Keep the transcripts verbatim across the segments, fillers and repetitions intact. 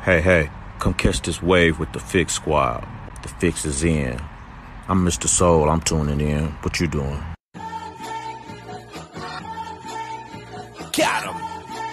Hey, hey, come catch this wave with the Fix Squad. The Fix is in. I'm Mister Soul, I'm tuning in. What you doing? Got him.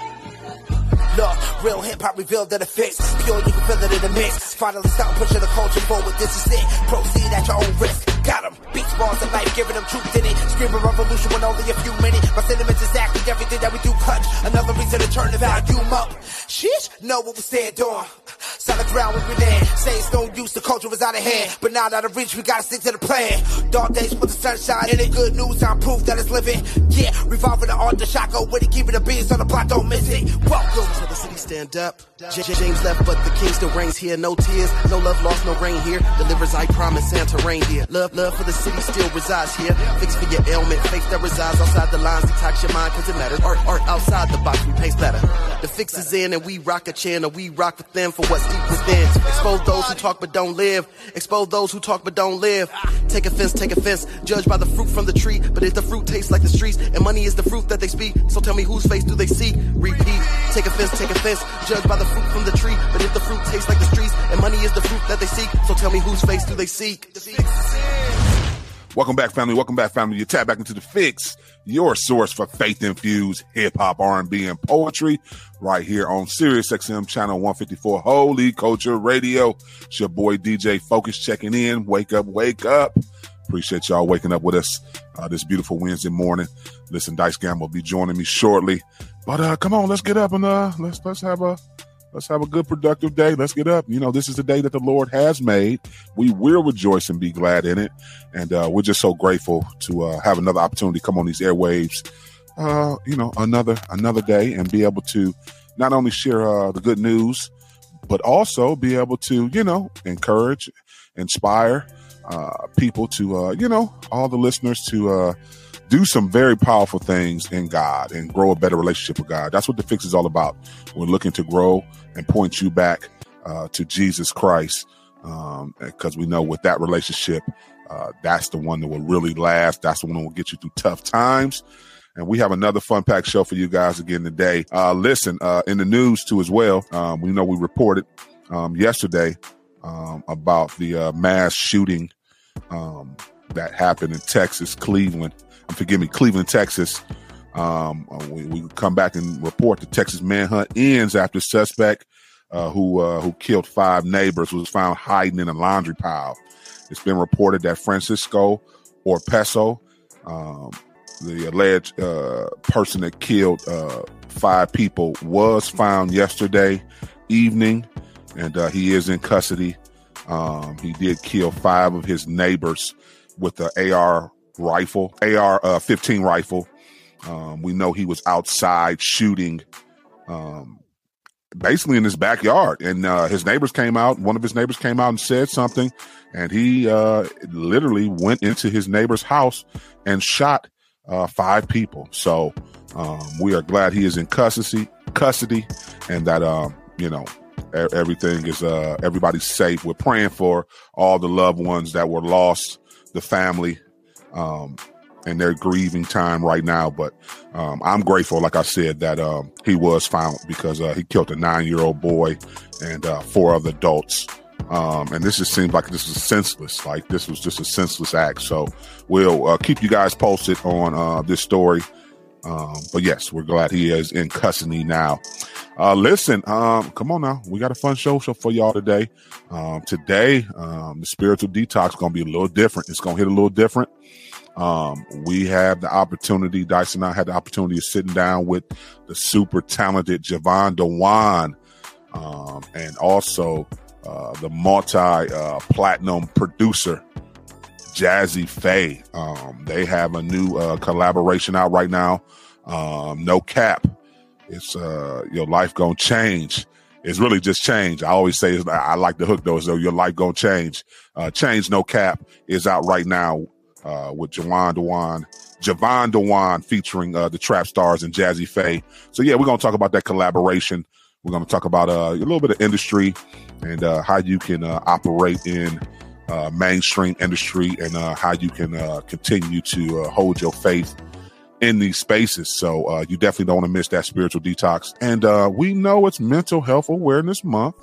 Look, real hip-hop revealed that it fits. Pure, you can feel it in the mix. Finally stop pushing the culture forward, this is it. Proceed at your own risk. Got him. Beats, bars, and life, giving them truth in it. Screaming revolution with only a few minutes. My sentiments exactly everything that we do clutch. Another reason to turn the volume up. Sheesh, know what we stand on. Solid ground when we land. Say it's no use, the culture is out of hand. But now out of reach, we gotta stick to the plan. Dark days with the sunshine in it. Good news, I'm proof that it's living. Yeah, revolving the art, the shotgun with it. Keeping the beats on the block, don't miss it. Welcome to the city, stand up. J- J- James left, but the king still reigns here. No tears, no love lost, no rain here. Delivers, I promise, Santa rain here. Love, love for the city still resides here. Fix for your ailment, faith that resides outside the lines. Detox your mind, cause it matters. Art, art outside the box, we paste better. The fix is in and we rock a channel. We rock with them for what's deep within. Expose those who talk but don't live. Expose those who talk but don't live. Take offense, take offense. Judge by the fruit from the tree. But if the fruit tastes like the streets and money is the fruit that they speak, so tell me whose face do they seek? Repeat. Take offense, take offense. Judge by the fruit from the tree. But if the fruit tastes like the streets and money is the fruit that they seek, so tell me whose face do they seek? The fix is in. Welcome back, family. Welcome back, family. You tap back into The Fix, your source for faith-infused hip-hop, R and B, and poetry, right here on Sirius X M Channel one fifty-four, Holy Culture Radio. It's your boy D J Focus checking in. Wake up, wake up. Appreciate y'all waking up with us uh, this beautiful Wednesday morning. Listen, Dice Gamble will be joining me shortly. But uh, come on, let's get up and uh, let's let's have a Let's have a good, productive day. Let's get up. You know, this is the day that the Lord has made. We will rejoice and be glad in it. And uh, we're just so grateful to uh, have another opportunity to come on these airwaves, uh, you know, another another day and be able to not only share uh, the good news, but also be able to, you know, encourage, inspire uh, people to, uh, you know, all the listeners to uh, do some very powerful things in God and grow a better relationship with God. That's what The Fix is all about. We're looking to grow and point you back uh, to Jesus Christ, um, because we know with that relationship, uh, that's the one that will really last. That's the one that will get you through tough times. And we have another fun-packed show for you guys again today. Uh, listen, uh, in the news too as well, um, we know we reported um, yesterday um, about the uh, mass shooting um, that happened in Texas, Cleveland. Forgive me, Cleveland, Texas. Um, we, we come back and report the Texas manhunt ends after suspect uh, who uh, who killed five neighbors was found hiding in a laundry pile. It's been reported that Francisco Orpeso, um, the alleged uh, person that killed uh, five people, was found yesterday evening, and uh, he is in custody. Um, he did kill five of his neighbors with the A R rifle, A R fifteen rifle. Um, we know he was outside shooting, um, basically in his backyard, and uh, his neighbors came out. One of his neighbors came out and said something, and he uh, literally went into his neighbor's house and shot uh, five people. So um, we are glad he is in custody, custody, and that um, you know everything is uh, everybody's safe. We're praying for all the loved ones that were lost, the family. Um, and their grieving time right now. But um, I'm grateful, like I said, that um, he was found because uh, he killed a nine-year-old boy and uh, four other adults. Um, and this just seems like this is senseless. Like this was just a senseless act. So we'll uh, keep you guys posted on uh, this story. Um, but yes, we're glad he is in custody now. Uh, listen, um, come on now. We got a fun show, show for y'all today. Um, today, um, the spiritual detox is going to be a little different. It's going to hit a little different. Um, we have the opportunity, Dice and I had the opportunity of sitting down with the super talented Javon Dewan, um, and also uh, the multi uh, platinum producer, Jazzy Faye. Um, they have a new uh, collaboration out right now. Um, no cap. It's uh, your life gonna change. It's really just change. I always say, I like the hook though, so your life gonna change. Uh, change, no cap is out right now. Uh, with Javon Dewan, Javon Dewan featuring uh, the Trap Stars and Jazzy Faye. So yeah, we're gonna talk about that collaboration. We're gonna talk about uh, a little bit of industry and uh, how you can uh, operate in uh, mainstream industry and uh, how you can uh, continue to uh, hold your faith in these spaces. So uh, you definitely don't want to miss that spiritual detox. And uh, we know it's Mental Health Awareness Month.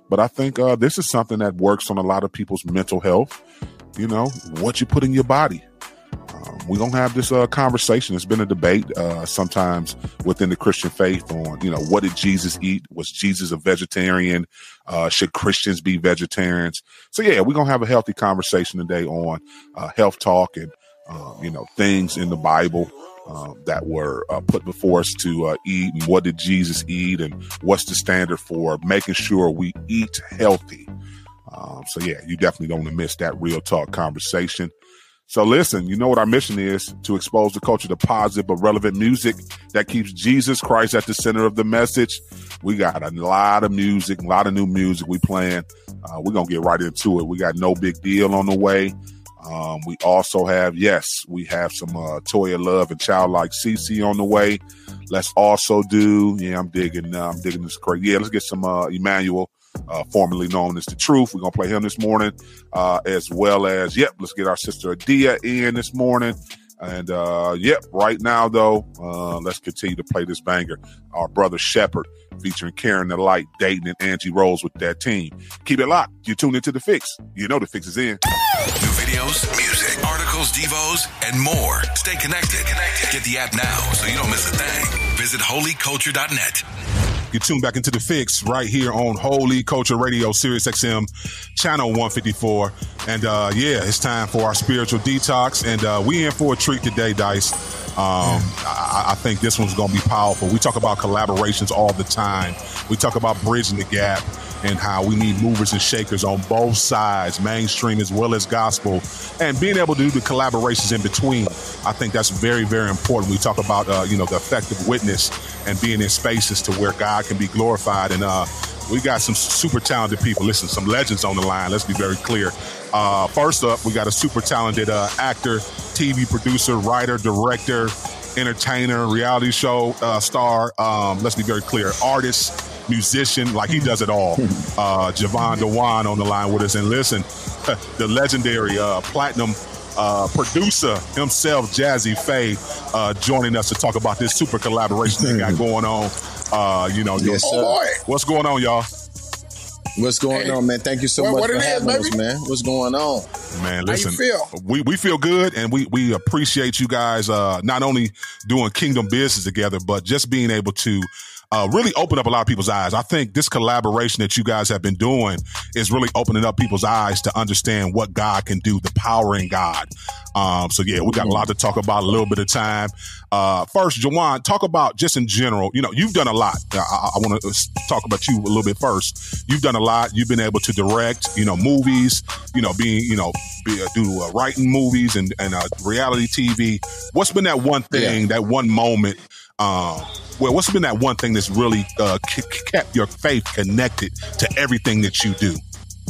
But I think uh, this is something that works on a lot of people's mental health. You know, what you put in your body. Um, we're going to have this uh, conversation. It's been a debate uh, sometimes within the Christian faith on, you know, what did Jesus eat? Was Jesus a vegetarian? Uh, should Christians be vegetarians? So, yeah, we're going to have a healthy conversation today on uh, health talk and, uh, you know, things in the Bible uh, that were uh, put before us to uh, eat, and what did Jesus eat, and what's the standard for making sure we eat healthy. Um, so, yeah, you definitely don't want to miss that real talk conversation. So listen, you know what our mission is: to expose the culture to positive but relevant music that keeps Jesus Christ at the center of the message. We got a lot of music, a lot of new music we playing. Uh, we're going to get right into it. We got No Big Deal on the way. Um, we also have, yes, we have some uh, Toya Love and Childlike Cece on the way. Let's also do, yeah, I'm digging, uh, I'm digging this crazy. Yeah, let's get some uh, Emmanuel. Uh, formerly known as The Truth. We're going to play him this morning, uh, as well as, yep, let's get our sister Adia in this morning. And, uh, yep, right now, though, uh, let's continue to play this banger. Our brother Shepherd, featuring Karen the Light, Dayton, and Angie Rose with that team. Keep it locked. You tune into The Fix. You know The Fix is in. New videos, music, articles, devos, and more. Stay connected. connected. Get the app now so you don't miss a thing. Visit holy culture dot net. You tune back into The Fix right here on Holy Culture Radio, Sirius X M, channel one fifty-four. And, uh, yeah, it's time for our spiritual detox. And uh, we in for a treat today, Dice. Um, I, I think this one's going to be powerful. We talk about collaborations all the time. We talk about bridging the gap and how we need movers and shakers on both sides, mainstream as well as gospel, and being able to do the collaborations in between. I think that's very, very important. We talk about, uh, you know, the effective witness and being in spaces to where God can be glorified. And uh, we got some super talented people. Listen, some legends on the line. Let's be very clear. Uh, first up, we got a super talented uh, actor, T V producer, writer, director, entertainer, reality show uh, star. Um, let's be very clear. Artist, musician, like he does it all. Uh, Javon Dewan on the line with us. And listen, the legendary uh, platinum uh, producer himself, Jazzy Faye, uh, joining us to talk about this super collaboration they got going on. Uh, you know, yes, oh boy, what's going on, y'all? What's going hey, on, man? Thank you so well, much for having is, us, man. What's going on? Man, listen, how you feel? we we feel good, and we we appreciate you guys uh, not only doing kingdom business together, but just being able to Uh, really open up a lot of people's eyes. I think this collaboration that you guys have been doing is really opening up people's eyes to understand what God can do, the power in God. Um, so yeah, we got a lot to talk about, a little bit of time. Uh, first, Jawan, talk about just in general, you know, you've done a lot. I, I want to talk about you a little bit first. You've done a lot. You've been able to direct, you know, movies, you know, being, you know, be, uh, do uh, writing movies and, and uh, reality T V. What's been that one thing, yeah. that one moment, um, well, what's been that one thing that's really uh, k- kept your faith connected to everything that you do?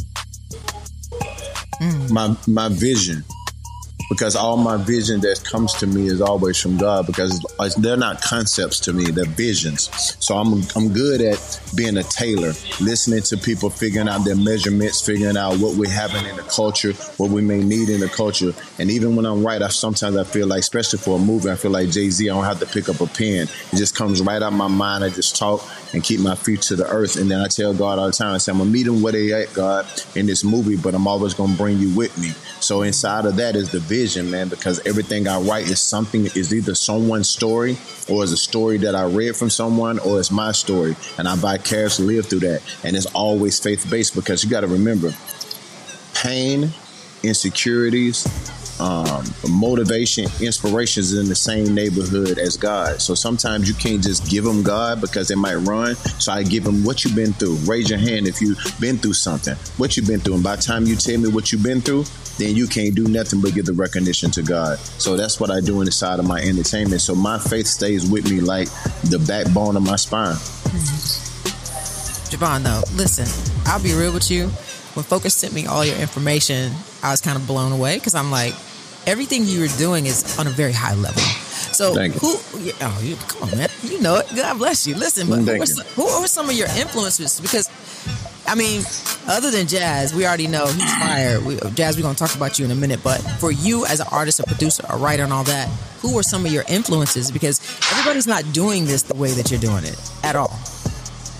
My my vision, because all my vision that comes to me is always from God, because they're not concepts to me, they're visions. So I'm I'm good at being a tailor, listening to people, figuring out their measurements, figuring out what we're having in the culture, what we may need in the culture. And even when I'm right, I sometimes I feel like, especially for a movie, I feel like Jay-Z, I don't have to pick up a pen. It just comes right out of my mind. I just talk and keep my feet to the earth. And then I tell God all the time, I say, I'm going to meet him where they at, God, in this movie, but I'm always going to bring you with me. So inside of that is the vision, man, because everything I write is something, is either someone's story or is a story that I read from someone, or it's my story. And I vicariously live through that. And it's always faith-based, because you got to remember, pain, insecurities, um, motivation, inspirations is in the same neighborhood as God. So sometimes you can't just give them God because they might run. So I give them what you've been through. Raise your hand if you've been through something, what you've been through. And by the time you tell me what you've been through, then you can't do nothing but give the recognition to God. So that's what I do inside of my entertainment. So my faith stays with me like the backbone of my spine. Mm-hmm. Javon, though, listen, I'll be real with you. When Focus sent me all your information, I was kind of blown away, because I'm like, everything you were doing is on a very high level. So who, oh, you, come on, man, you know it. God bless you. Listen, but who are, some, who are some of your influences? Because, I mean, other than Jazz, we already know he's fire. We, Jazz, we're going to talk about you in a minute. But for you as an artist, a producer, a writer, and all that, who are some of your influences? Because everybody's not doing this the way that you're doing it at all.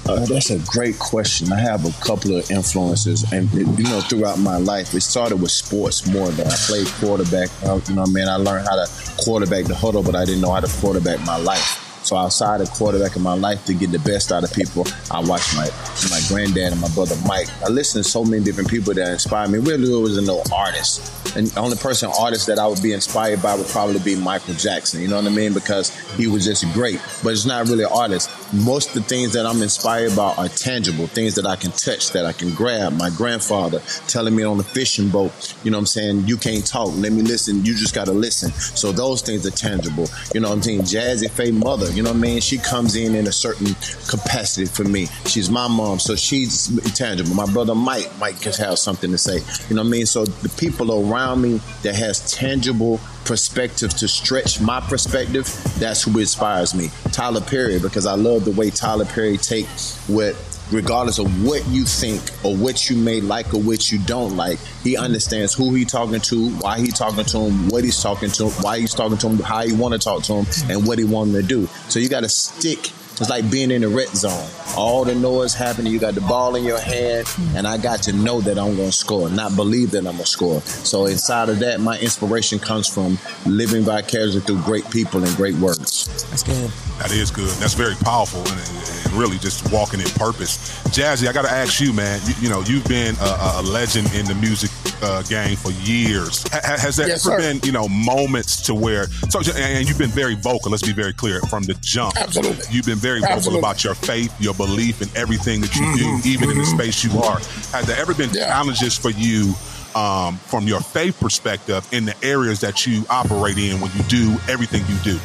Uh, that's a great question. I have a couple of influences, and you know, throughout my life, it started with sports more than I played quarterback. Uh, you know, what I mean, I learned how to quarterback the huddle, but I didn't know how to quarterback my life. So outside of quarterback in my life, to get the best out of people, I watched my my granddad and my brother Mike. I listened to so many different people that inspired me. Really, it wasn't no artist. And the only person, artist that I would be inspired by would probably be Michael Jackson. You know what I mean? Because he was just great. But it's not really an artist. Most of the things that I'm inspired by are tangible, things that I can touch, that I can grab. My grandfather telling me on the fishing boat, you know what I'm saying, you can't talk, let me listen, you just got to listen. So those things are tangible. You know what I'm saying? Jazzy Faye mother, you know what I mean? She comes in in a certain capacity for me. She's my mom, so she's tangible. My brother Mike, Mike can have something to say. You know what I mean? So the people around me that has tangible perspective to stretch my perspective, that's who inspires me. Tyler Perry, because I love the way Tyler Perry take what, regardless of what you think or what you may like or what you don't like, he understands who he talking to, why he talking to him, what he's talking to him, why he's talking to him, how he want to talk to him, and what he want him to do. So you got to stick. It's like being in the red zone. All the noise happening, you got the ball in your hand, and I got to know that I'm going to score, not believe that I'm going to score. So inside of that, my inspiration comes from living vicariously through great people and great words. That's good. That is good. That's very powerful, and, and really just walking in purpose. Jazzy, I got to ask you, man, you, you know, you've been a, a legend in the music uh, game for years. Ha, has there yes, ever sir. been, you know, moments to where, so, and you've been very vocal, let's be very clear, from the jump. Absolutely. You've been very vocal Absolutely. about your faith, your belief in everything that you Mm-hmm. do, even mm-hmm. in the space you are. Has there ever been Yeah. challenges for you um, from your faith perspective in the areas that you operate in when you do everything you do?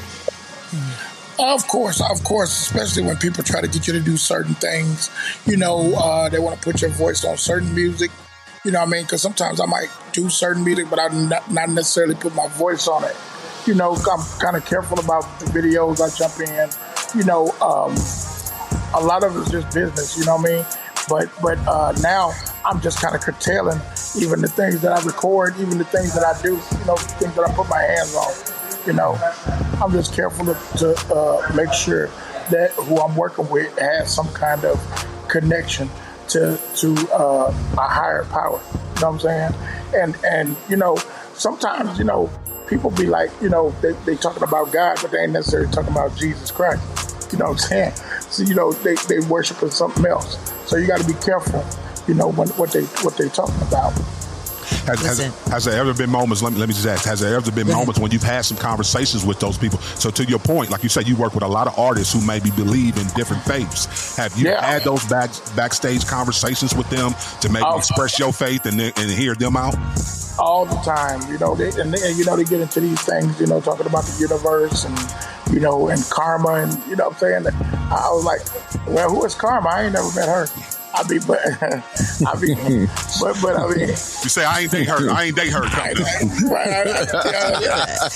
Of course, of course, especially when people try to get you to do certain things. You know, uh, they want to put your voice on certain music. You know what I mean? Because sometimes I might do certain music, but I not, not necessarily put my voice on it. You know, I'm kind of careful about the videos I jump in. You know, um, a lot of it's just business, you know what I mean? But but uh, now I'm just kind of curtailing even the things that I record, even the things that I do, you know, things that I put my hands on. You know, I'm just careful to, to uh, make sure that who I'm working with has some kind of connection to to uh, a higher power. You know what I'm saying? And and you know, sometimes, you know, people be like, you know, they they talking about God, but they ain't necessarily talking about Jesus Christ. You know what I'm saying? So, you know, they, they worshiping something else. So you got to be careful, you know, when, what they what they talking about. Has, has, has there ever been moments, let me, let me just ask, has there ever been moments when you've had some conversations with those people? So to your point, like you said, you work with a lot of artists who maybe believe in different faiths. Have you Yeah. had those back, backstage conversations with them to maybe Oh. express your faith and, and hear them out? All the time, you know, they, and they, you know, they get into these things, you know, talking about the universe and, you know, and karma, and, you know what I'm saying? I was like, well, who is Karma? I ain't never met her. I be, but, I be, but, but I mean. You say, I ain't date her, I ain't date her. Right, right, yeah, yeah.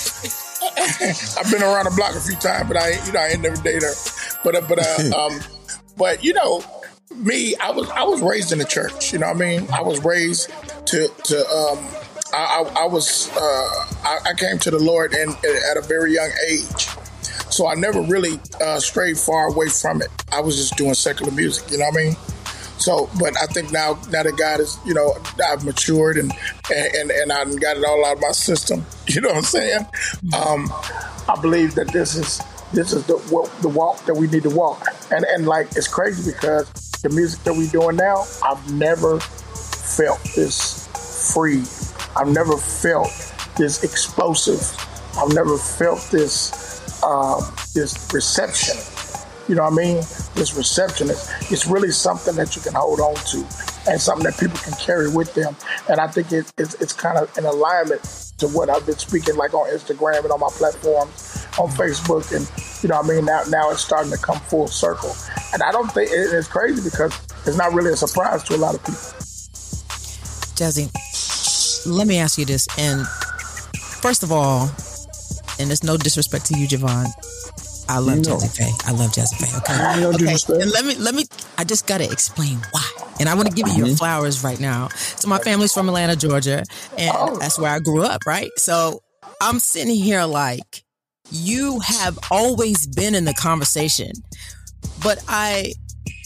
I've been around the block a few times, but I, you know, I ain't never dated her. But, uh, but, uh, um, but you know, me, I was, I was raised in the church. You know what I mean? I was raised to, to, um, I, I, I was, uh, I, I came to the Lord in, at a very young age. So I never really uh, strayed far away from it. I was just doing secular music, you know what I mean? So, but I think now, now that God is, you know, I've matured and and, and, and I got it all out of my system. You know what I'm saying? Um, I believe that this is this is the the walk that we need to walk. And and like, it's crazy because the music that we're doing now, I've never felt this free. I've never felt this explosive. I've never felt this uh, this reception. You know what I mean? This reception is it's really something that you can hold on to and something that people can carry with them. And I think it, it's, it's kind of in alignment to what I've been speaking, like on Instagram and on my platforms, on Facebook. And, you know what I mean? Now, now it's starting to come full circle. And I don't think it, it's crazy because it's not really a surprise to a lot of people. Jazzy, let me ask you this. And first of all, and there's no disrespect to you, Javon, I love no. Jazzy Faye. I love Jazzy Faye. Okay. No okay. And let me, let me, I just got to explain why. And I want to give you mm-hmm. your flowers right now. So my family's from Atlanta, Georgia, and oh. that's where I grew up, right? So I'm sitting here like, you have always been in the conversation, but I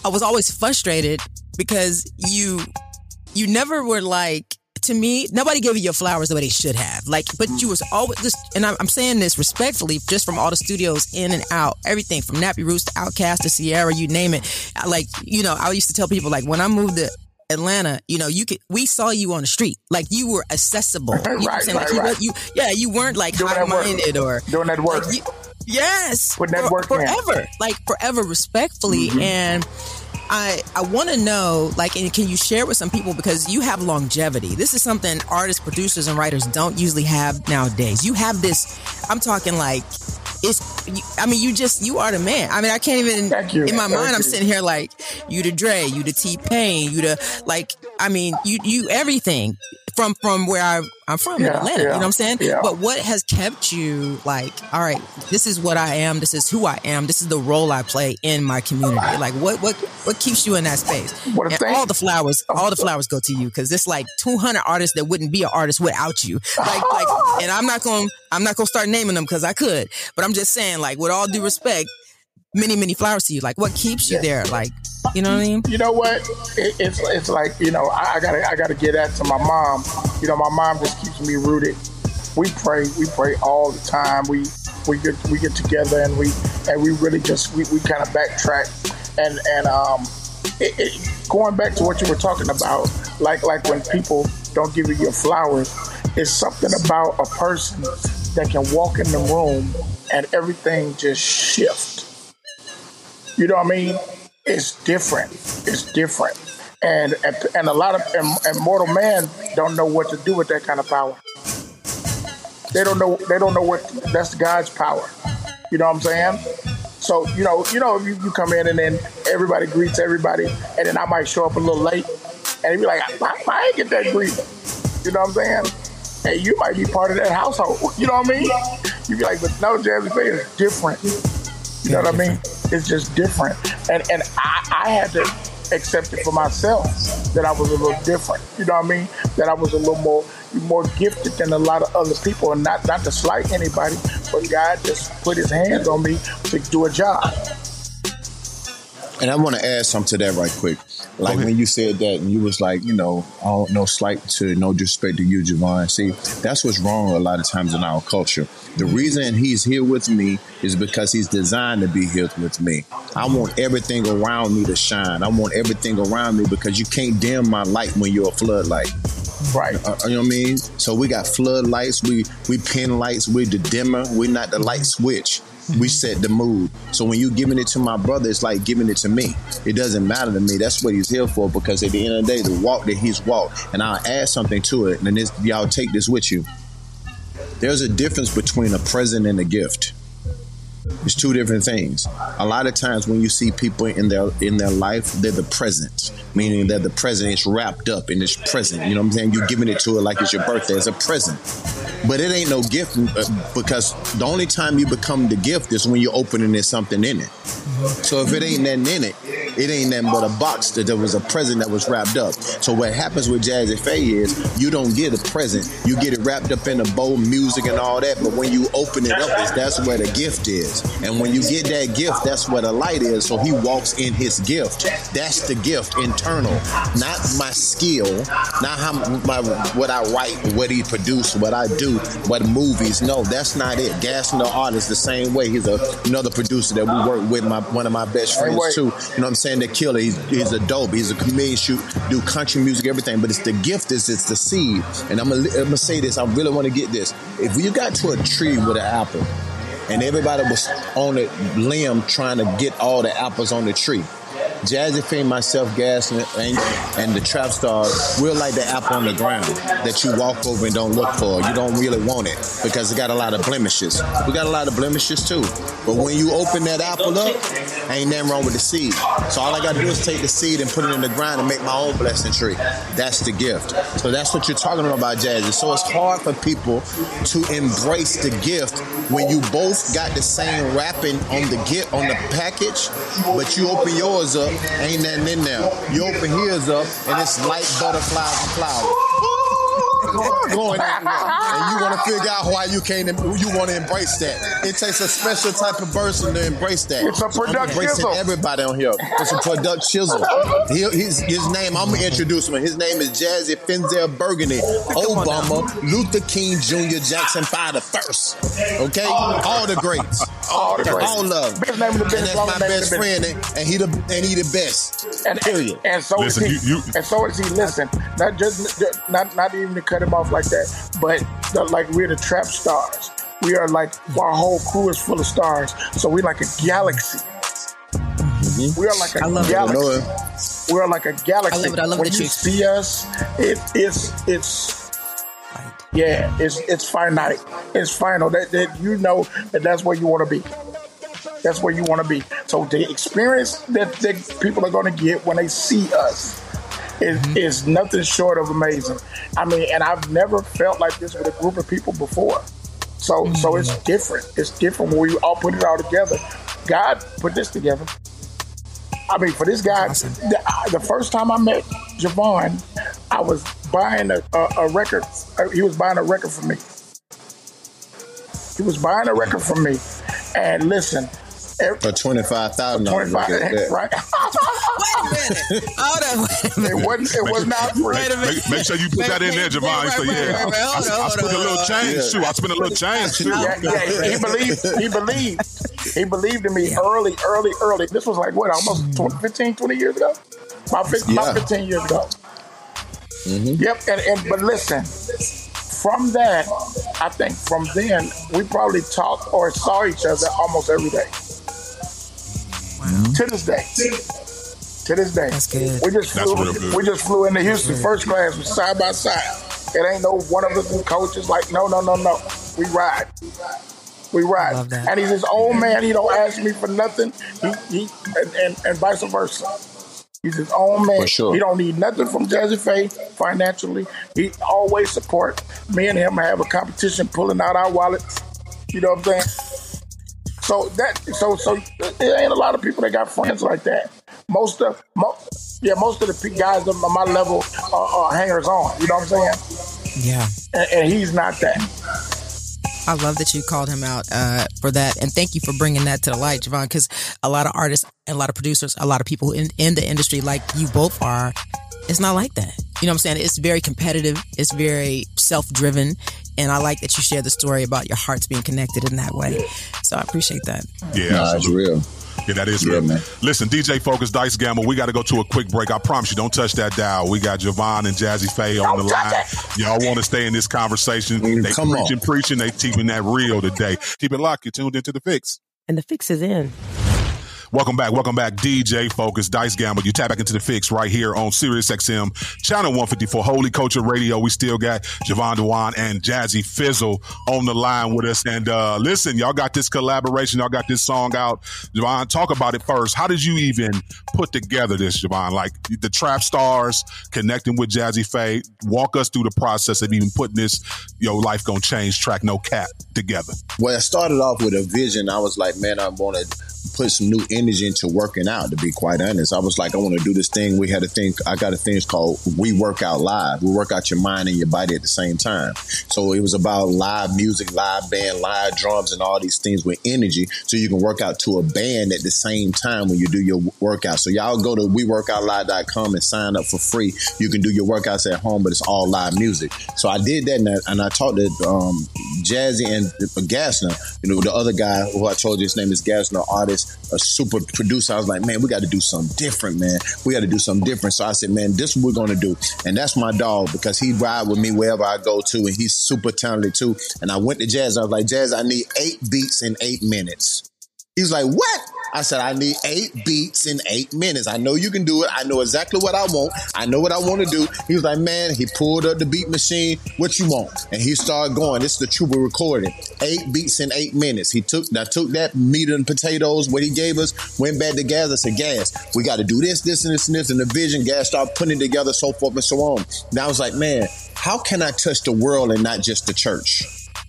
I was always frustrated because you you never were like, to me, nobody gave you your flowers the way they should have. Like, but you was always just, and I'm, I'm saying this respectfully, just from all the studios in and out, everything from Nappy Roots to Outkast to Sierra, you name it. Like, you know, I used to tell people, like, when I moved to Atlanta, you know, you could, we saw you on the street, like you were accessible. You know right, what I'm saying? right, Like, you, right. you, yeah, you weren't like Doing that work. high-minded or Doing that work. like, you, yes, Putting that for- work in. forever, like forever, respectfully, Mm-hmm. and. I, I want to know, like, and can you share with some people, because you have longevity. This is something artists, producers, and writers don't usually have nowadays. You have this, I'm talking like, it's, you- I mean, you just, you are the man. I mean, I can't even, Thank you. in my Thank mind, I'm you. sitting here like, you the Dre, you the T-Pain, you the, like, I mean, you, you everything from, from where I, I'm from in Yeah, Atlanta, yeah, you know what I'm saying? yeah. But what has kept you like, all right, this is what I am, this is who I am, this is the role I play in my community. Like, what, what, what keeps you in that space? What a And thing. all the flowers, all the flowers go to you, because it's like two hundred artists that wouldn't be an artist without you. Like, like, and I'm not going, I'm not going to start naming them because I could, but I'm just saying, like, with all due respect, many, many flowers to you. Like, what keeps you there? Like, you know what I mean? You know what? It, it's it's like, you know, I, I gotta I gotta get that to my mom. You know, my mom just keeps me rooted. We pray, we pray all the time. We we get we get together and we and we really just we, we kind of backtrack and and um it, it, going back to what you were talking about, like like when people don't give you your flowers, it's something about a person that can walk in the room and everything just shift. You know what I mean? It's different. It's different. And and a lot of and, and mortal man don't know what to do with that kind of power. They don't know. They don't know what. That's God's power. You know what I'm saying? So you know, you know, you, you come in and then everybody greets everybody, and then I might show up a little late, and they be like, I, I ain't get that greeting. You know what I'm saying? And you might be part of that household. You know what I mean? You be like, but no, Jazzy Faye is different. You know what I mean? It's just different. And and I, I had to accept it for myself that I was a little different. You know what I mean? That I was a little more more gifted than a lot of other people. And not, not to slight anybody, but God just put his hands on me to do a job. And I want to add something to that right quick. Like when you said that and you was like, you know, I don't, no slight to, no disrespect to you, Javon. See, that's what's wrong a lot of times in our culture. The reason he's here with me is because he's designed to be here with me. I want everything around me to shine. I want everything around me because you can't dim my light when you're a floodlight. Right. Uh, you know what I mean? So we got floodlights, we we pin lights, we're the dimmer, we're not the light switch. We set the mood. So when you giving it to my brother, it's like giving it to me. It doesn't matter to me. That's what he's here for, because at the end of the day, the walk that he's walked, and I'll add something to it, and this, y'all take this with you. There's a difference between a present and a gift. It's two different things. A lot of times when you see people in their in their life, they're the present, meaning that the present is wrapped up in this present. You know what I'm saying? You're giving it to her like it's your birthday. It's a present. But it ain't no gift, because the only time you become the gift is when you're opening there's something in it. So if it ain't nothing in it, it ain't nothing but a box that there was a present that was wrapped up. So what happens with Jazzy Faye is you don't get a present. You get it wrapped up in a bowl, music and all that. But when you open it up, is that's where the gift is. And when you get that gift, that's where the light is. So he walks in his gift. That's the gift, internal, not my skill, not how my what I write, what he produced, what I do, what movies. No, that's not it. Gas and the artist the same way. He's a, another producer that we work with, my one of my best friends too. You know what I'm saying? The Killer. He's he's a dope. He's a comedian, shoot, do country music, everything. But it's the gift. Is it's the seed. And I'm gonna, I'm gonna say this. I really want to get this. If you got to a tree with an apple, and everybody was on the limb trying to get all the apples on the tree, Jazzy Faye, myself, Gas, and, and the Trap Star, we're like the apple on the ground that you walk over and don't look for. You don't really want it because it got a lot of blemishes. We got a lot of blemishes too. But when you open that apple up, ain't nothing wrong with the seed. So all I got to do is take the seed and put it in the ground and make my own blessing tree. That's the gift. So that's what you're talking about, Jazzy. So it's hard for people to embrace the gift when you both got the same wrapping on the gift, on the package, but you open yours up, ain't nothing in there. You open his up, and it's light butterflies and flowers. going everywhere. And you want to figure out why you can't, you want to embrace that. It takes a special type of person to embrace that. It's a product embracing chisel. everybody on here. It's a product chisel. He, his, his name, I'm going to introduce him. His name is Jazzy Fenzel Burgundy. Obama, Luther King Junior, Jackson five the first. Okay? All the greats. All the greats. All of them. Best name of the And business. that's my best friend, and, and he the and he the best. And, Period. And so Listen, is he. you- you- and so is he. Listen, not just, just not not even to cut him off like that, but the, like we're the trap stars. We are like our whole crew is full of stars. So we're like a galaxy. Mm-hmm. We are like a I love it. I know galaxy. it. We are like a galaxy. I love it. I love when that you you- see us, it, it's it's yeah, it's it's finite. It's final. That, that you know that that's where you want to be. That's where you want to be. So the experience that, that people are going to get when they see us is, mm-hmm. is nothing short of amazing. I mean, and I've never felt like this with a group of people before. So mm-hmm. so it's different. It's different when we all put it all together. God put this together. I mean, for this guy, Awesome. the, the first time I met Javon, I was buying a, a, a record. He was buying a record for me. He was buying a record from me. And listen, every, For twenty-five thousand dollars. twenty-five, right? Wait a minute. Hold on. Wait a minute. It wasn't. It was not free. Wait a minute. Make, make sure you put Wait, that in wait, there, Javon. wait, So wait, yeah, wait, wait, I, hold on, I, I hold spent a on, little hold on. change Yeah. too. I spent a little change too. Yeah, yeah, he believed. He believed. He believed in me Yeah. early, early, early. This was like what, almost twenty, fifteen, twenty years ago. About fifteen, Yeah. about fifteen years ago. Mm-hmm. Yep. And, and but listen, from that, I think from then we probably talked or saw each other almost every day. Wow. To this day. To this day. That's good. We just That's flew. real good. We just flew into Houston first class, side by side. It ain't no one of us coaches like no, no, no, no. We ride. We ride. Love that. And he's his own man. He don't ask me for nothing. He, he and, and, and vice versa. He's his own man. For sure. He don't need nothing from Jazzy Faye financially. He always support me and him have a competition pulling out our wallets. You know what I'm saying? So that so so there ain't a lot of people that got friends like that. Most of most, yeah, most of the pe- guys on my level are, are hangers on. You know what I'm saying? Yeah. And, and he's not that. I love that you called him out uh, for that. And thank you for bringing that to the light, Javon, because a lot of artists and a lot of producers, a lot of people in, in the industry like you both are, it's not like that. You know what I'm saying? It's very competitive. It's very self-driven. And I like that you share the story about your hearts being connected in that way. So I appreciate that. Yeah, Nah, it's absolutely. real. Yeah, that is Yeah, real. man. Listen, D J Focus, Dice Gamble, we got to go to a quick break. I promise you, don't touch that dial. We got Javon and Jazzy Faye on the Don't touch line. Y'all want to stay in this conversation. Mm, They come on. preaching, preaching. They keeping that real today. Keep it locked. You're tuned into The Fix. And the fix is in. Welcome back. Welcome back, D J Focus, Dice Gamble. You tap back into The Fix right here on Sirius X M, channel one fifty-four, Holy Culture Radio. We still got Javon Dewan and Jazzy Fizzle on the line with us. And uh, listen, y'all got this collaboration. Y'all got this song out. Javon, talk about it first. How did you even put together this, Javon? Like the Trap Stars connecting with Jazzy Faye. Walk us through the process of even putting this Yo Life Gonna Change track, No Cap, together. Well, I started off with a vision. I was like, man, I want to put some new energy into working out, to be quite honest. I was like, I want to do this thing. We had a thing, I got a thing called We Work Out Live. We work out your mind and your body at the same time. So it was about live music, live band, live drums, and all these things with energy. So you can work out to a band at the same time when you do your workout. So y'all go to we work out live dot com and sign up for free. You can do your workouts at home, but it's all live music. So I did that, and I, and I talked to um, Jazzy and Gassner, you know, the other guy who I told you his name is Gassner, artist, a super producer. I was like, man, we got to do something different, man. We got to do something different. So I said, man, this is what we're going to do. And that's my dog, because he ride with me wherever I go to, and he's super talented too. And I went to Jazz. I was like, Jazz, I need eight beats in eight minutes. He's like, what? I said, I need eight beats in eight minutes. I know you can do it. I know exactly what I want. I know what I want to do. He was like, man, he pulled up the beat machine. What you want? And he started going. This is the truth we recorded. Eight beats in eight minutes. He took, I took that meat and potatoes, what he gave us, went back to Gas. I said, Gas, we got to do this, this, and this, and this. And the vision, Gas started putting it together, so forth and so on. Now I was like, man, how can I touch the world and not just the church?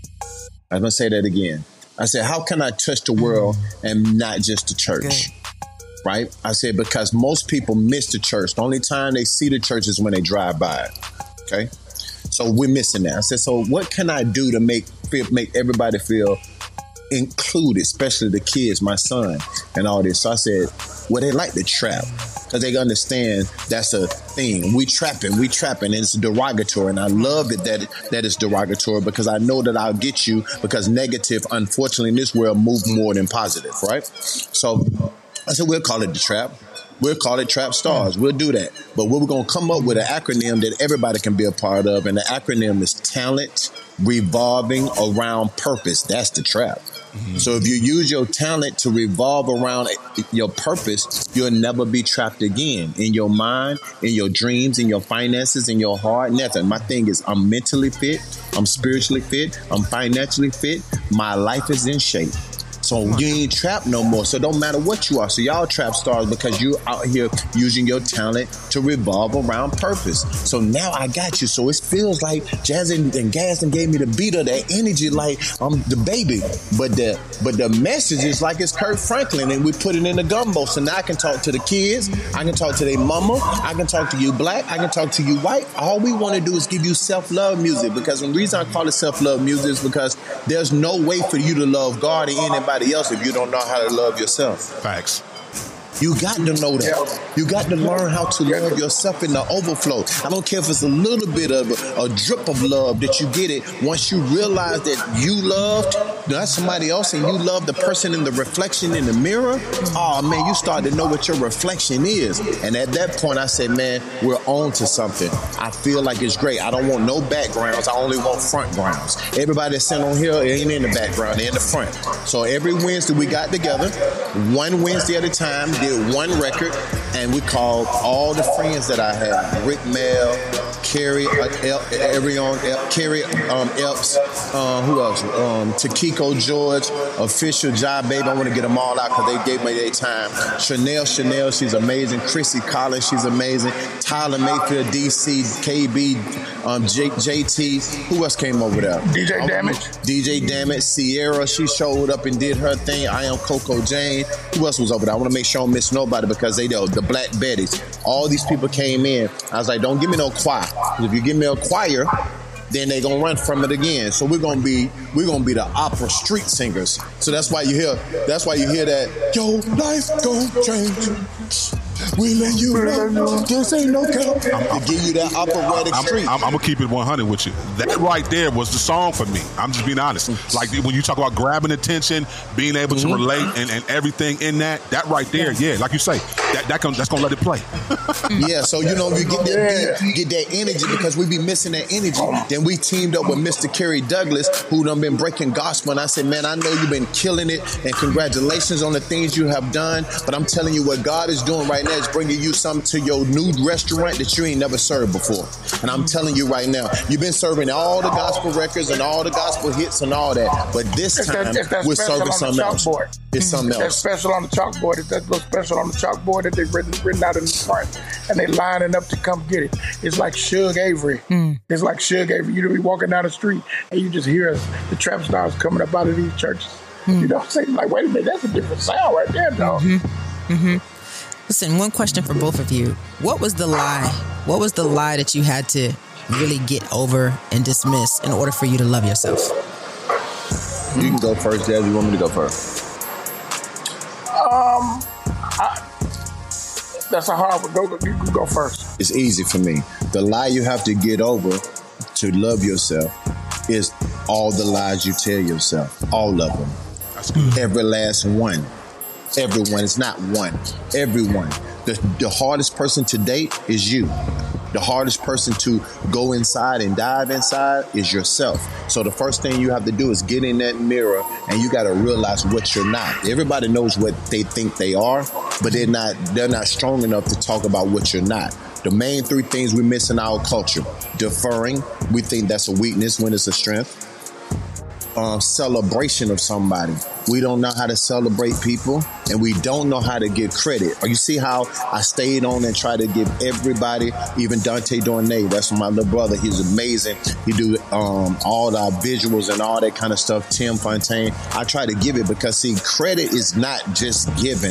I'm going to say that again. I said, how can I touch the world and not just the church? Good. Right? I said, because most people miss the church. The only time they see the church is when they drive by it. Okay? So we're missing that. I said, so what can I do to make feel, make everybody feel included, especially the kids, my son, and all this? So I said, well, they like the trap because they understand that's a thing. We trapping, we trapping, and it's derogatory. And I love it that that it's derogatory because I know that I'll get you because negative, unfortunately, in this world, move more than positive, right? So I said, we'll call it the trap. We'll call it Trap Stars. We'll do that. But we're going to come up with an acronym that everybody can be a part of. And the acronym is Talent Revolving Around Purpose. That's the trap. Mm-hmm. So if you use your talent to revolve around your purpose, you'll never be trapped again in your mind, in your dreams, in your finances, in your heart, nothing. My thing is I'm mentally fit. I'm spiritually fit. I'm financially fit. My life is in shape. So you ain't trapped no more. So it don't matter what you are. So y'all trap stars because you out here using your talent to revolve around purpose. So now I got you. So it feels like Jazz and, and Gaston gave me the beat of that energy like I'm the baby. But the but the message is like it's Kirk Franklin and we put it in the gumbo. So now I can talk to the kids. I can talk to their mama. I can talk to you black. I can talk to you white. All we want to do is give you self-love music because the reason I call it self-love music is because there's no way for you to love God or anybody else if you don't know how to love yourself. Facts. You got to know that. You got to learn how to love yourself in the overflow. I don't care if it's a little bit of a, a drip of love that you get it. Once you realize that you loved not somebody else and you love the person in the reflection in the mirror, oh man, you start to know what your reflection is. And at that point I said, man, we're on to something. I feel like it's great. I don't want no backgrounds. I only want front grounds. Everybody that's sitting on here ain't in the background. They're in the front. So every Wednesday we got together, one Wednesday at a time, did one record, and we called all the friends that I had, Rick Mel, Carrie, uh, El, Arion, El, Carrie um, Epps, uh, who else? Um, Takiko George, Official Job Baby. I want to get them all out because they gave me their time. Chanel Chanel, she's amazing. Chrissy Collins, she's amazing. Tyler Mayfield, D C, K B, um, J, JT. Who else came over there? D J Damage. D J Damage. Sierra, she showed up and did her thing. I am Coco Jane. Who else was over there? I want to make sure I don't miss nobody because they know the Black Betties. All these people came in. I was like, don't give me no choir. If you give me a choir, then they gonna run from it again. So we're gonna be we're gonna be the opera street singers. So that's why you hear that's why you hear that your life gon' change. We let you know this ain't no count. To give you that operatic I'm, street. I'm, I'm gonna keep it one hundred with you. That right there was the song for me. I'm just being honest. Like when you talk about grabbing attention, being able mm-hmm. to relate, and, and everything in that, that right there, yeah, like you say, that that can, that's gonna let it play. Yeah, so you know you get that beat, get that energy because we be missing that energy. Then we teamed up with Mister Kerry Douglas, who done been breaking gospel, and I said, man, I know you've been killing it, and congratulations on the things you have done. But I'm telling you, what God is doing right now is bringing you something to your new restaurant that you ain't never served before. And I'm telling you right now, you've been serving all the gospel records and all the gospel hits and all that, but this It's time that- it's that we're special serving on the something else. chalkboard. It's something That's else. special on the chalkboard. It's that little special on the chalkboard that they've written, written out in the front, and they lining up to come get it. It's like Suge Avery. Mm. It's like Suge Avery. You be walking down the street and you just hear the trap stars coming up out of these churches. Mm. You know what I'm saying? Like, wait a minute, that's a different sound right there, dog. Mm-hmm. Mm-hmm. Listen, one question for both of you. What was the lie? What was the lie that you had to really get over and dismiss in order for you to love yourself? You can go first, Jazz. You want me to go first? Um, I, that's a hard one. Go, go, you can go first. It's easy for me. The lie you have to get over to love yourself is all the lies you tell yourself. All of them. That's good. Every last one. Everyone. It's not one. Everyone. The, the hardest person to date is you. The hardest person to go inside and dive inside is yourself. So the first thing you have to do is get in that mirror and you got to realize what you're not. Everybody knows what they think they are, but they're not, they're not strong enough to talk about what you're not. The main three things we miss in our culture: deferring, we think that's a weakness when it's a strength. Um, celebration of somebody. We don't know how to celebrate people, and we don't know how to give credit. Or you see how I stayed on and tried to give everybody, even Dante Dornay, that's my little brother. He's amazing. He do um, all our visuals and all that kind of stuff. Tim Fontaine. I try to give it because, see, credit is not just given.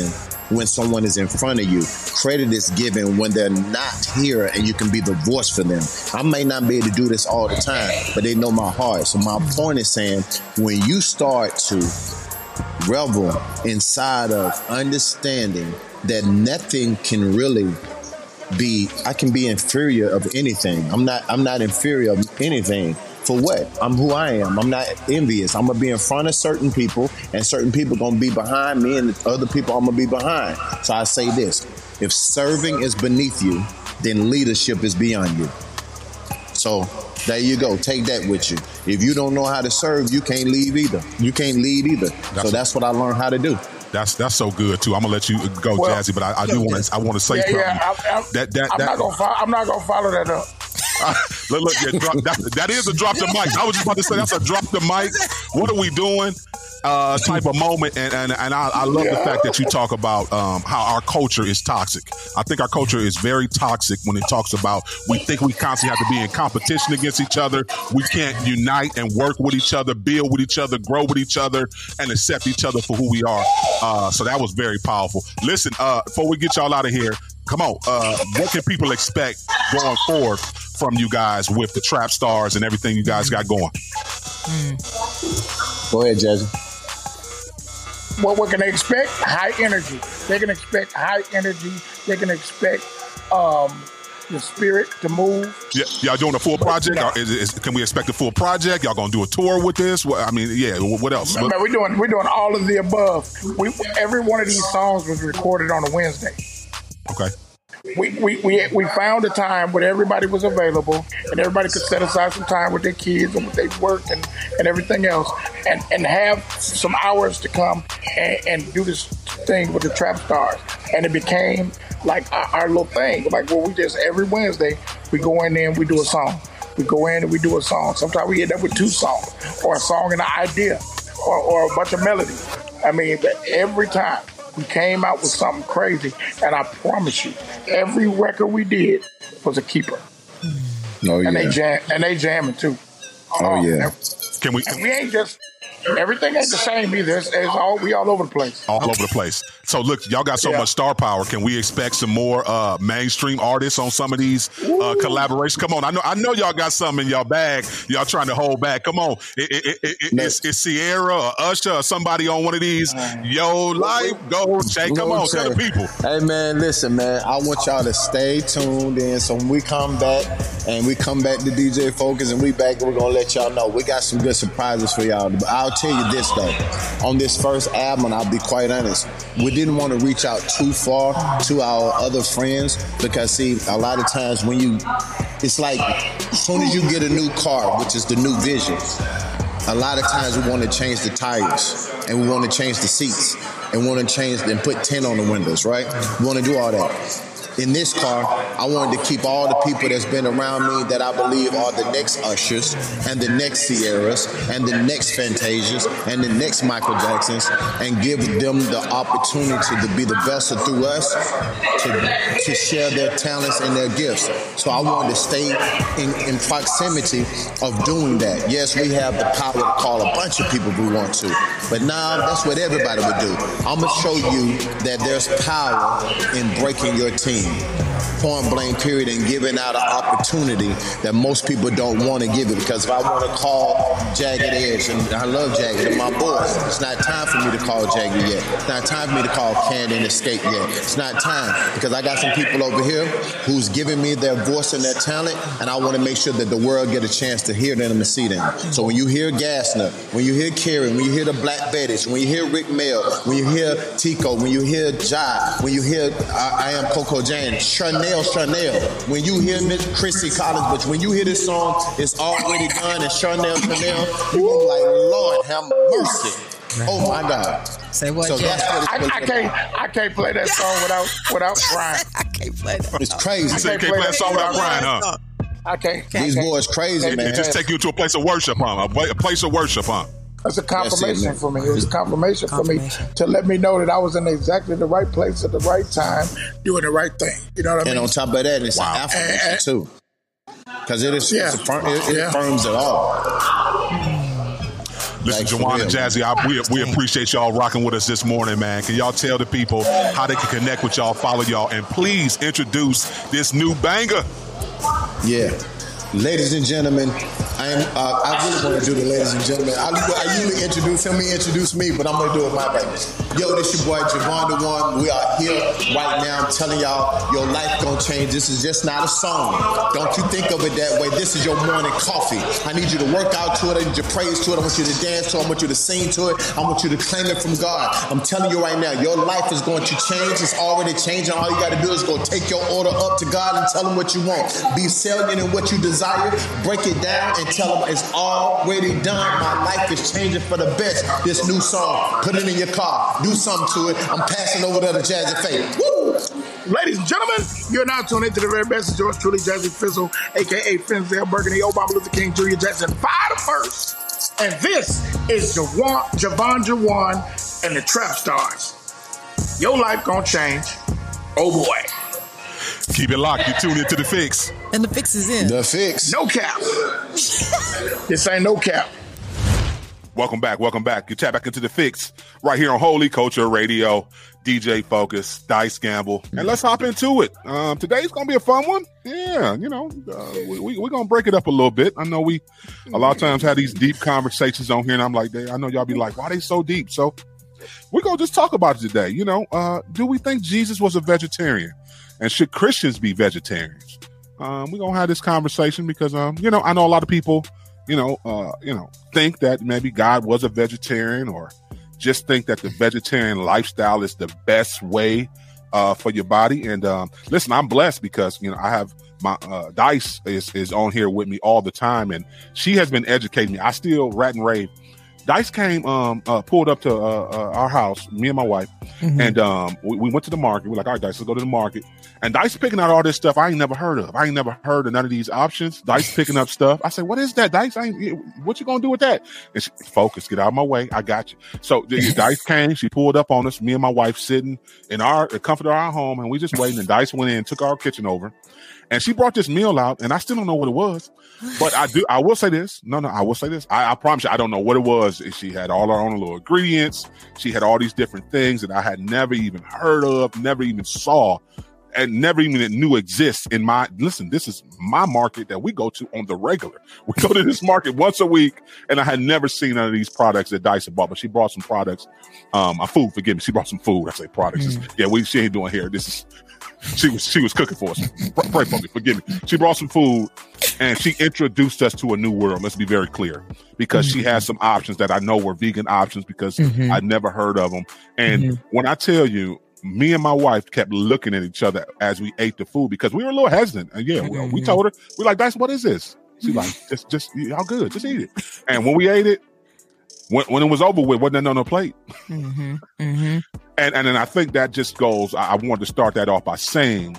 when someone is in front of you. Credit is given when they're not here, and you can be the voice for them. I may not be able to do this all the time, but they know my heart. So my point is saying, when you start to revel inside of understanding that nothing can really be, I can be inferior of anything. I'm not, I'm not inferior of anything. For what? I'm who I am. I'm not envious. I'm gonna be in front of certain people, and certain people gonna be behind me, and other people I'm gonna be behind. So I say this: if serving is beneath you, then leadership is beyond you. So there you go. Take that with you. If you don't know how to serve, you can't lead either. You can't lead either. That's so that's what I learned how to do. That's that's so good too. I'm gonna let you go, well, Jazzy, but I, I do want to I want to say yeah, something. Yeah, I, I, that that I'm that, not gonna follow, I'm not gonna follow that up. Uh, look, look yeah, drop, that, that is a drop the mic. I was just about to say that's a drop the mic. What are we doing? Uh, type of moment, and and, and I, I love yeah. the fact that you talk about um, how our culture is toxic. I think our culture is very toxic when it talks about we think we constantly have to be in competition against each other. We can't unite and work with each other, build with each other, grow with each other, and accept each other for who we are. Uh, so that was very powerful. Listen, uh, before we get y'all out of here, come on. Uh, what can people expect going forward from you guys with the Trap Stars and everything you guys got going? Mm. Go ahead, Jazzy. What, what can they expect? High energy. They can expect high energy. They can expect um, the spirit to move. Yeah, y'all doing a full project? Yeah. Is, is, can we expect a full project? Y'all gonna do a tour with this? What, I mean, yeah. What else? Man, we're doing we're doing all of the above. We, every one of these songs was recorded on a Wednesday. Okay. We, we we we found a time when everybody was available and everybody could set aside some time with their kids and with their work and, and everything else, and, and have some hours to come and, and do this thing with the Trap Stars. And it became like our, our little thing. Like, well, we just, every Wednesday, we go in there and we do a song. We go in and we do a song. Sometimes we end up with two songs, or a song and an idea, or, or a bunch of melodies. I mean, but every time we came out with something crazy, and I promise you, every record we did was a keeper. Oh yeah, and they jam, and they jamming too. Oh um, yeah. Can we? And we ain't just. Everything ain't the same either. It's, it's all we all over the place. All over the place. So look, y'all got so yeah. much star power. Can we expect some more uh, mainstream artists on some of these uh, collaborations? Come on, I know, I know y'all got something in y'all bag. Y'all trying to hold back. Come on, it, it, it, it, no. it's, it's Sierra or Usher or somebody on one of these. Uh, Yo, life, go, Jay. Come on, tell the people. Hey man, listen, man. I want y'all to stay tuned in. So when we come back and we come back to D J Focus and we back, we're gonna let y'all know we got some good surprises for y'all. I'll tell you this though, on this first album, I'll be quite honest, we didn't want to reach out too far to our other friends because see, a lot of times when you, it's like as soon as you get a new car, which is the new Vision, a lot of times we want to change the tires and we want to change the seats and want to change and put tint on the windows, right? We want to do all that. In this car, I wanted to keep all the people that's been around me that I believe are the next Ushers and the next Sierras and the next Fantasias and the next Michael Jacksons and give them the opportunity to be the vessel through us to, to share their talents and their gifts. So I wanted to stay in, in proximity of doing that. Yes, we have the power to call a bunch of people if we want to, but now that's what everybody would do. I'm going to show you that there's power in breaking your team. Point blank period, and giving out an opportunity that most people don't want to give it. Because if I want to call Jagged Edge, and I love Jagged, and my boys, it's not time for me to call Jagged yet. It's not time for me to call Candy and Escape yet. It's not time, because I got some people over here who's giving me their voice and their talent, and I want to make sure that the world get a chance to hear them and see them. So when you hear Gassner, when you hear Karen, when you hear the Black Bettis, when you hear Rick Mail, when you hear Tico, when you hear Jai, when you hear I, I Am Coco Jane, Chanel, Chanel. When you hear Miss Chrissy Collins, but when you hear this song, it's already done, and Chanel, Chanel, you're like, Lord, have mercy. Oh my God. Say what? So that's what I, I can't, I can't play that song without, without crying. I can't play that. It's crazy. You say you can't play that song without crying, huh? I can't. These I can't. boys crazy, it, man. It just take you to a place of worship, huh? A place of worship, huh? It's a confirmation it, for me. It was a confirmation, confirmation for me to let me know that I was in exactly the right place at the right time, doing the right thing. You know what I mean? And on top of that, it's wow. an affirmation and, too, because it is yeah. it's affirm, it, it yeah. affirms it all. Listen, Like, for Jawan real. and Jazzy, I, we, we appreciate y'all rocking with us this morning, man. Can y'all tell the people how they can connect with y'all, follow y'all, and please introduce this new banger? Yeah. Ladies and gentlemen, I am. Uh, I really want to do the ladies and gentlemen. I, I usually introduce him, he introduce me, but I'm going to do it my way. Yo, this your boy, Javon the One. We are here right now. I'm telling y'all, your life going to change. This is just not a song. Don't you think of it that way. This is your morning coffee. I need you to work out to it. I need you to praise to it. I want you to dance to it. I want you to sing to it. I want you to claim it from God. I'm telling you right now, your life is going to change. It's already changing. All you got to do is go take your order up to God and tell him what you want. Be salient in what you desire. Break it down and tell them it's already done. My life is changing for the best. This new song, put it in your car. Do something to it. I'm passing over to the Jazzy Faye. Woo! Ladies and gentlemen, you're now tuned into the very best of yours truly, Jazzy Fizzle, a k a. Fenzel Burgundy, Obama Luther King Junior Jackson, five to first. And this is Jawan, Javon Jawan and the Trap Stars. Your life gonna change. Oh boy. Keep it locked. You tune into The Fix. And the fix is in. The Fix. No cap. This ain't no cap. Welcome back. Welcome back. You tap back into The Fix right here on Holy Culture Radio. D J Focus, Dice Gamble. And let's hop into it. Um, today's going to be a fun one. Yeah, you know, uh, we, we, we're going to break it up a little bit. I know we a lot of times have these deep conversations on here, and I'm like, I know y'all be like, why they so deep? So we're going to just talk about it today. You know, uh, do we think Jesus was a vegetarian? And should Christians be vegetarians? Um, we're going to have this conversation because, um, you know, I know a lot of people, you know, uh, you know, think that maybe God was a vegetarian or just think that the vegetarian lifestyle is the best way uh, for your body. And um, listen, I'm blessed because, you know, I have my uh, Dice is, is on here with me all the time. And she has been educating me. I still rat and rave. Dice came, um, uh, pulled up to uh, uh, our house, me and my wife, mm-hmm. and um, we, we went to the market. We're like, all right, Dice, let's go to the market. And Dice picking out all this stuff I ain't never heard of. I ain't never heard of none of these options. Dice picking up stuff. I said, what is that, Dice? I ain't, what you gonna do with that? And she, focus, get out of my way. I got you. So Dice came, she pulled up on us, me and my wife sitting in our the comfort of our home, and we just waiting. And Dice went in, took our kitchen over. And she brought this meal out, and I still don't know what it was. But I do. I will say this. No, no, I will say this. I, I promise you, I don't know what it was. She had all her own little ingredients. She had all these different things that I had never even heard of, never even saw, and never even knew exists in my, listen, this is my market that we go to on the regular. We go to this market once a week, and I had never seen none of these products that Dyson bought, but she brought some products, um, uh, food, forgive me. She brought some food. I say products. Mm. Yeah, we, she ain't doing hair. This is, She was she was cooking for us. Pray for me, forgive me. She brought some food, and she introduced us to a new world. Let's be very clear, because mm-hmm. she has some options that I know were vegan options because mm-hmm. I'd never heard of them. And mm-hmm. when I tell you, me and my wife kept looking at each other as we ate the food because we were a little hesitant. And yeah, mm-hmm. we, we told her, we're like, Dice, what is this? She's like, just just y'all good, just eat it. And when we ate it, when, when it was over with, wasn't on the plate. Mm-hmm. Mm-hmm. And and then I think that just goes, I, I wanted to start that off by saying,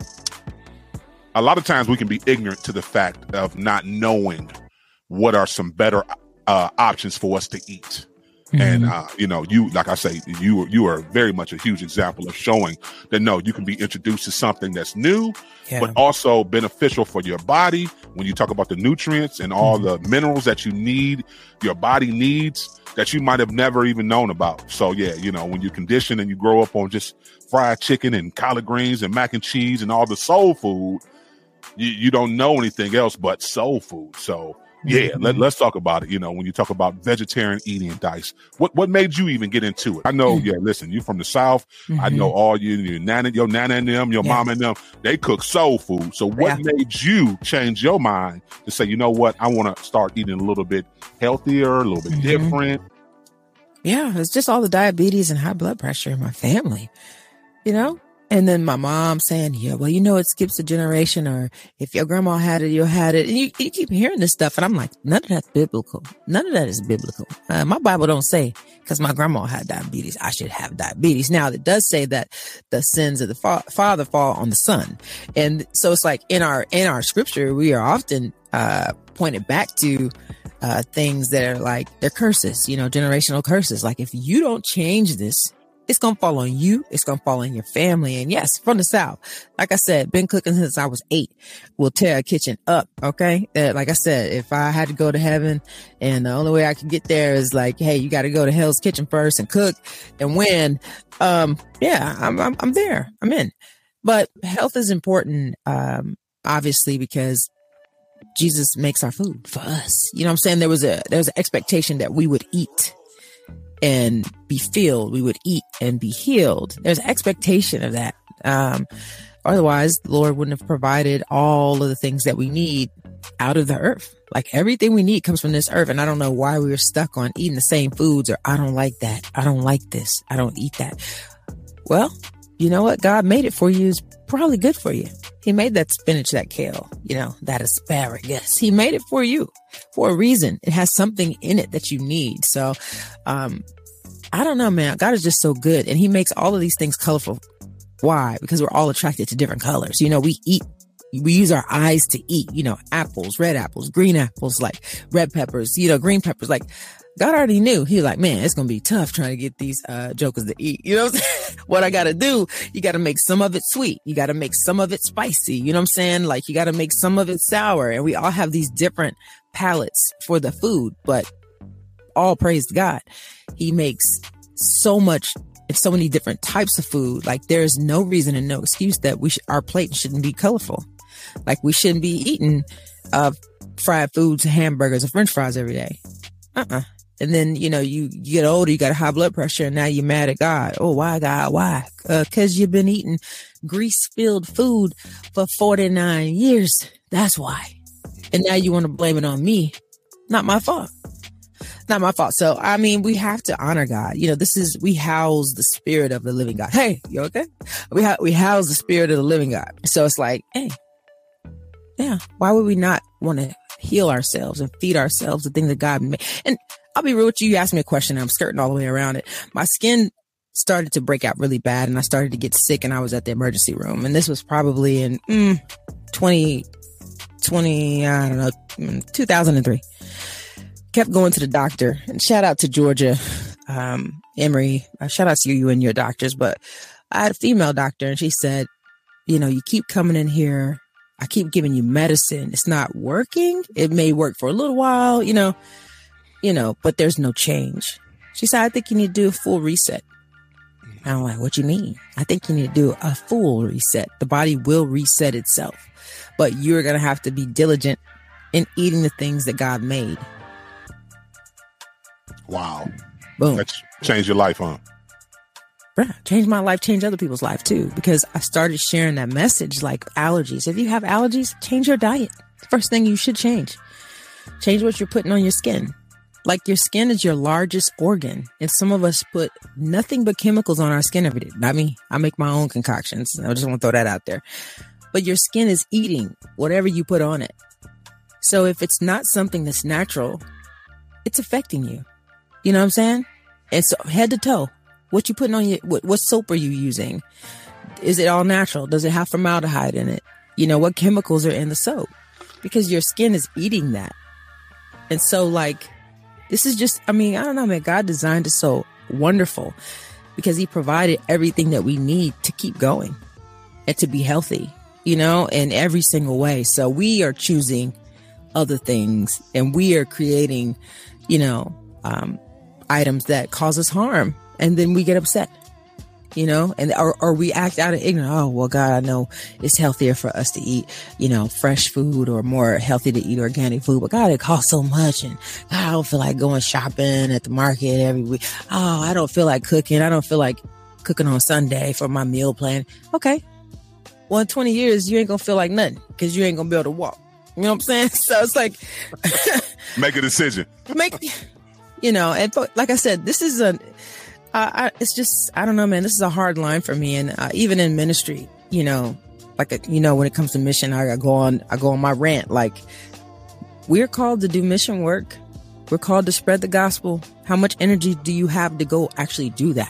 a lot of times we can be ignorant to the fact of not knowing what are some better uh, options for us to eat. Mm-hmm. And, uh, you know, you, like I say, you, you are very much a huge example of showing that, no, you can be introduced to something that's new, yeah. but also beneficial for your body. When you talk about the nutrients and all mm-hmm. the minerals that you need, your body needs, that you might have never even known about. So, yeah, you know, when you condition and you grow up on just fried chicken and collard greens and mac and cheese and all the soul food, you, you don't know anything else but soul food. So, yeah, mm-hmm. let, let's talk about it. You know, when you talk about vegetarian eating, Dice, what what made you even get into it? I know, mm-hmm. yeah, listen, you from the South. Mm-hmm. I know all you, your nana, your nana and them, your yeah. mom and them, they cook soul food. So what yeah. made you change your mind to say, you know what, I want to start eating a little bit healthier, a little bit mm-hmm. different? Yeah, it's just all the diabetes and high blood pressure in my family, you know? And then my mom saying, yeah, well, you know, it skips a generation, or if your grandma had it, you had it. And you, you keep hearing this stuff. And I'm like, none of that's biblical. None of that is biblical. Uh, my Bible don't say, because my grandma had diabetes, I should have diabetes. Now, it does say that the sins of the fa- father fall on the son. And so it's like in our, in our scripture, we are often, uh, pointed back to, uh, things that are like, they're curses, you know, generational curses. Like if you don't change this, it's going to fall on you. It's going to fall on your family. And yes, from the South, like I said, been cooking since I was eight. We'll tear a kitchen up. Okay. Uh, like I said, if I had to go to heaven and the only way I could get there is like, hey, you got to go to Hell's Kitchen first and cook and win. Um, yeah, I'm, I'm, I'm there. I'm in. But health is important. Um, obviously, because Jesus makes our food for us. You know what I'm saying? There was a, there was an expectation that we would eat and be filled. We would eat and be healed. There's an expectation of that. Um, otherwise, the Lord wouldn't have provided all of the things that we need out of the earth. Like everything we need comes from this earth. And I don't know why we were stuck on eating the same foods, or I don't like that. I don't like this. I don't eat that. Well, you know what? God made it for you. Is probably good for you. He made that spinach, that kale, you know, that asparagus. He made it for you for a reason. It has something in it that you need. So, um, I don't know, man. God is just so good. And he makes all of these things colorful. Why? Because we're all attracted to different colors. You know, we eat, we use our eyes to eat, you know, apples, red apples, green apples, like red peppers, you know, green peppers. Like God already knew. He was like, man, it's going to be tough trying to get these uh, jokers to eat. You know what I'm saying? What I got to do, you got to make some of it sweet. You got to make some of it spicy. You know what I'm saying? Like you got to make some of it sour. And we all have these different palates for the food, but all praise to God. He makes so much and so many different types of food. Like there's no reason and no excuse that we sh- our plate shouldn't be colorful. Like we shouldn't be eating uh, fried foods, hamburgers, or French fries every day. Uh-uh. And then, you know, you, you get older, you got high blood pressure, and now you're mad at God. Oh, why, God? Why? Uh, cause you've been eating grease-filled food for forty-nine years. That's why. And now you want to blame it on me. Not my fault. Not my fault. So, I mean, we have to honor God. You know, this is, we house the spirit of the living God. Hey, you okay? We ha- we house the spirit of the living God. So it's like, hey, yeah, why would we not want to heal ourselves and feed ourselves the thing that God made? And I'll be real with you. You asked me a question. I'm skirting all the way around it. My skin started to break out really bad and I started to get sick and I was at the emergency room. And this was probably in mm, twenty twenty, I don't know, two thousand three. Kept going to the doctor, and shout out to Georgia, um, Emory. Uh, shout out to you, you and your doctors. But I had a female doctor and she said, you know, you keep coming in here. I keep giving you medicine. It's not working. It may work for a little while, you know. You know, but there's no change. She said, I think you need to do a full reset. And I'm like, what you mean? I think you need to do a full reset. The body will reset itself, but you're going to have to be diligent in eating the things that God made. Wow. Boom. That changed your life, huh? Bruh, changed my life, changed other people's life too, because I started sharing that message like allergies. If you have allergies, change your diet. First thing you should change. Change what you're putting on your skin. Like your skin is your largest organ. And some of us put nothing but chemicals on our skin every day. Not me. I make my own concoctions. I just want to throw that out there. But your skin is eating whatever you put on it. So if it's not something that's natural, it's affecting you. You know what I'm saying? And so head to toe, what you putting on your, what, what soap are you using? Is it all natural? Does it have formaldehyde in it? You know, what chemicals are in the soap? Because your skin is eating that. And so like, this is just, I mean, I don't know, man. God designed it so wonderful because he provided everything that we need to keep going and to be healthy, you know, in every single way. So we are choosing other things and we are creating, you know, um, items that cause us harm. And then we get upset, you know, and or, or we act out of ignorance. Oh, well, God, I know it's healthier for us to eat, you know, fresh food or more healthy to eat organic food. But God, it costs so much. And God, I don't feel like going shopping at the market every week. Oh, I don't feel like cooking. I don't feel like cooking on Sunday for my meal plan. Okay. Well, in twenty years, you ain't going to feel like nothing because you ain't going to be able to walk. You know what I'm saying? So it's like. Make a decision. Make, you know, and like I said, this is a. Uh, I, it's just, I don't know, man, this is a hard line for me. And uh, even in ministry, you know, like, a, you know, when it comes to mission, I, I go on, I go on my rant. Like we're called to do mission work. We're called to spread the gospel. How much energy do you have to go actually do that?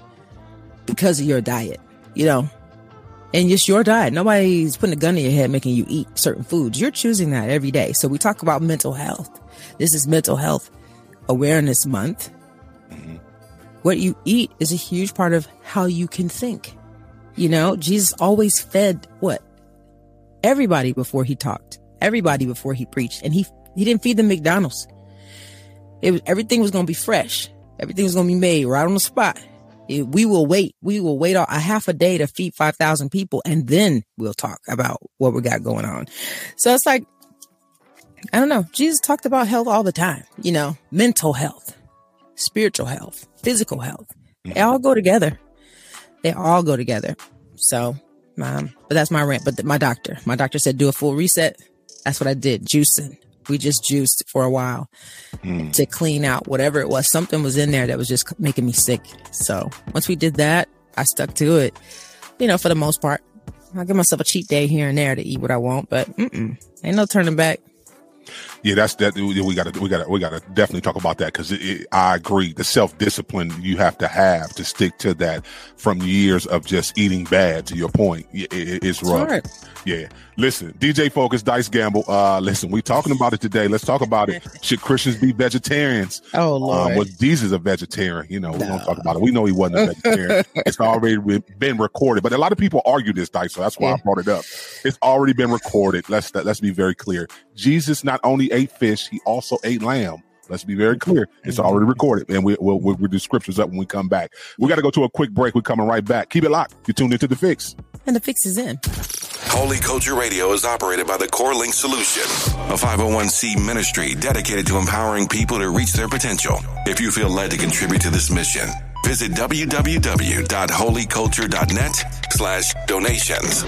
Because of your diet, you know, and just your diet. Nobody's putting a gun in your head, making you eat certain foods. You're choosing that every day. So we talk about mental health. This is Mental Health Awareness Month. what you eat is a huge part of how you can think. You know, Jesus always fed what? Everybody before he talked, everybody before he preached. And he, he didn't feed them McDonald's. It was, everything was going to be fresh. Everything was going to be made right on the spot. It, we will wait. We will wait a, a half a day to feed five thousand people. And then we'll talk about what we got going on. So it's like, I don't know. Jesus talked about health all the time, you know, mental health, spiritual health, physical health. They all go together. They all go together. So, um, but that's my rant. But the, my doctor, my doctor said, do a full reset. That's what I did. Juicing. We just juiced for a while mm. to clean out whatever it was. Something was in there that was just making me sick. So once we did that, I stuck to it, you know, for the most part. I'll give myself a cheat day here and there to eat what I want, but mm-mm, ain't no turning back. Yeah, that's that. We got to, we got to, we got to definitely talk about that because I agree. The self discipline you have to have to stick to that from years of just eating bad. To your point, it, it, it's rough. Hard. Yeah. Listen, D J Focus, Dice Gamble. Uh, listen, we're talking about it today. Let's talk about it. Should Christians be vegetarians? Oh Lord, um, was Jesus a vegetarian? You know, no. We're gonna talk about it. We know he wasn't a vegetarian. It's already been recorded, but a lot of people argue this, Dice. So that's why yeah. I brought it up. It's already been recorded. Let's let's be very clear. Jesus not only ate fish, he also ate lamb. Let's be very clear. It's already recorded, and we, we'll, we'll, we'll do scriptures up when we come back. We got to go to a quick break. We're coming right back. Keep it locked. You're tuned into The Fix. And The Fix is in. Holy Culture Radio is operated by the Core Link Solution, a five oh one c ministry dedicated to empowering people to reach their potential. If you feel led to contribute to this mission, visit www.holyculture.net slash donations.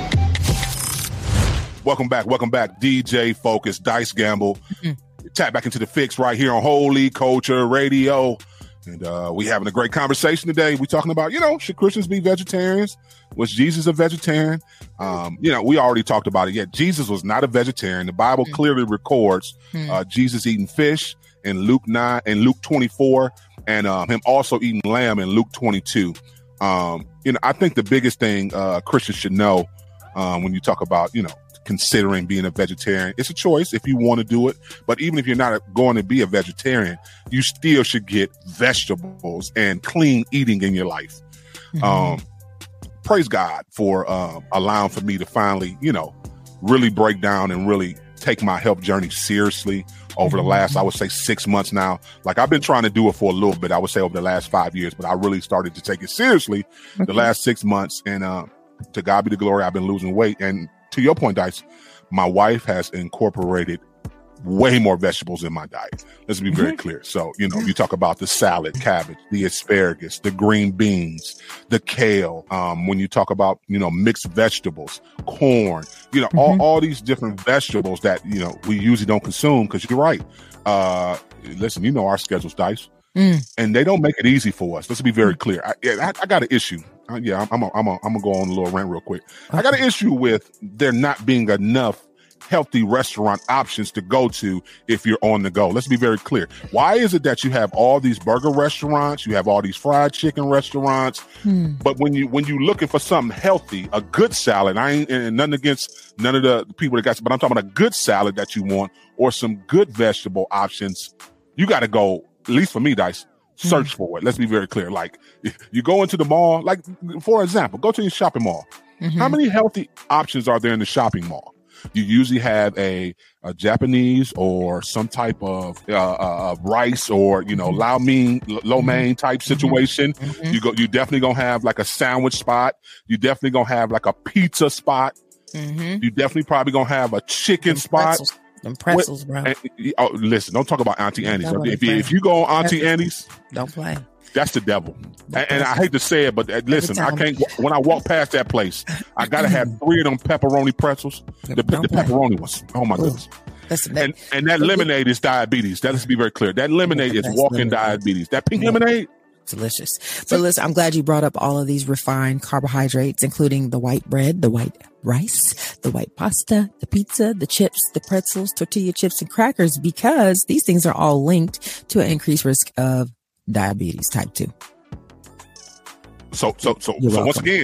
Welcome back. Welcome back. D J Focus, Dice Gamble. Mm-hmm. Tap back into The Fix right here on Holy Culture Radio. And uh, we having a great conversation today. We talking about, you know, should Christians be vegetarians? Was Jesus a vegetarian? Um, you know, we already talked about it. Yeah, Jesus was not a vegetarian. The Bible mm-hmm. clearly records mm-hmm. uh, Jesus eating fish in Luke nine and Luke twenty-four, and um, him also eating lamb in Luke twenty-two. Um, you know, I think the biggest thing uh, Christians should know um, when you talk about, you know, considering being a vegetarian, it's a choice if you want to do it. But even if you're not going to be a vegetarian, you still should get vegetables and clean eating in your life. Mm-hmm. Um, praise God for um, allowing for me to finally, you know, really break down and really take my health journey seriously over the last, I would say, six months now. Like, I've been trying to do it for a little bit, I would say over the last five years, but I really started to take it seriously okay. the last six months. And uh, to God be the glory, I've been losing weight. And to your point, Dice, my wife has incorporated way more vegetables in my diet. Let's be very mm-hmm. clear. So, you know, you talk about the salad, cabbage, the asparagus, the green beans, the kale. Um, when you talk about, you know, mixed vegetables, corn, you know, mm-hmm. all, all these different vegetables that, you know, we usually don't consume because you're right. Uh, listen, you know our schedules, Dice, mm. and they don't make it easy for us. Let's be very clear. I, I, I got an issue. Uh, yeah, I'm I'm a, I'm a, I'm gonna go on a little rant real quick. Okay. I got an issue with there not being enough healthy restaurant options to go to if you're on the go. Let's be very clear. Why is it that you have all these burger restaurants, you have all these fried chicken restaurants, hmm. but when you when you're looking for something healthy, a good salad, I ain't and nothing against none of the people that got, but I'm talking about a good salad that you want or some good vegetable options, you got to go. At least for me, Dice. Search mm-hmm. for it. Let's be very clear. Like, you go into the mall, like, for example, go to your shopping mall. Mm-hmm. How many healthy options are there in the shopping mall? You usually have a, a Japanese or some type of uh, uh, rice or, you know, lao mein, lo mein type situation. Mm-hmm. You go, you definitely gonna have like a sandwich spot. You definitely gonna have like a pizza spot. Mm-hmm. You definitely probably gonna have a chicken and spot. Pretzels. Them pretzels, bro. And, oh, listen, don't talk about Auntie Annie's. If you, if you go on Auntie Annie's, don't play. That's the devil. And, and I hate to say it, but uh, listen, I can't. When I walk past that place, I gotta have three of them pepperoni pretzels. The, the pepperoni ones. Oh my goodness. Listen, that, and, and that lemonade is diabetes. That, let's be very clear. That lemonade is walking diabetes. That pink lemonade. Delicious. But listen, I'm glad you brought up all of these refined carbohydrates, including the white bread, the white rice, the white pasta, the pizza, the chips, the pretzels, tortilla chips, and crackers, because these things are all linked to an increased risk of diabetes type two. So, so, so, You're so welcome. Once again,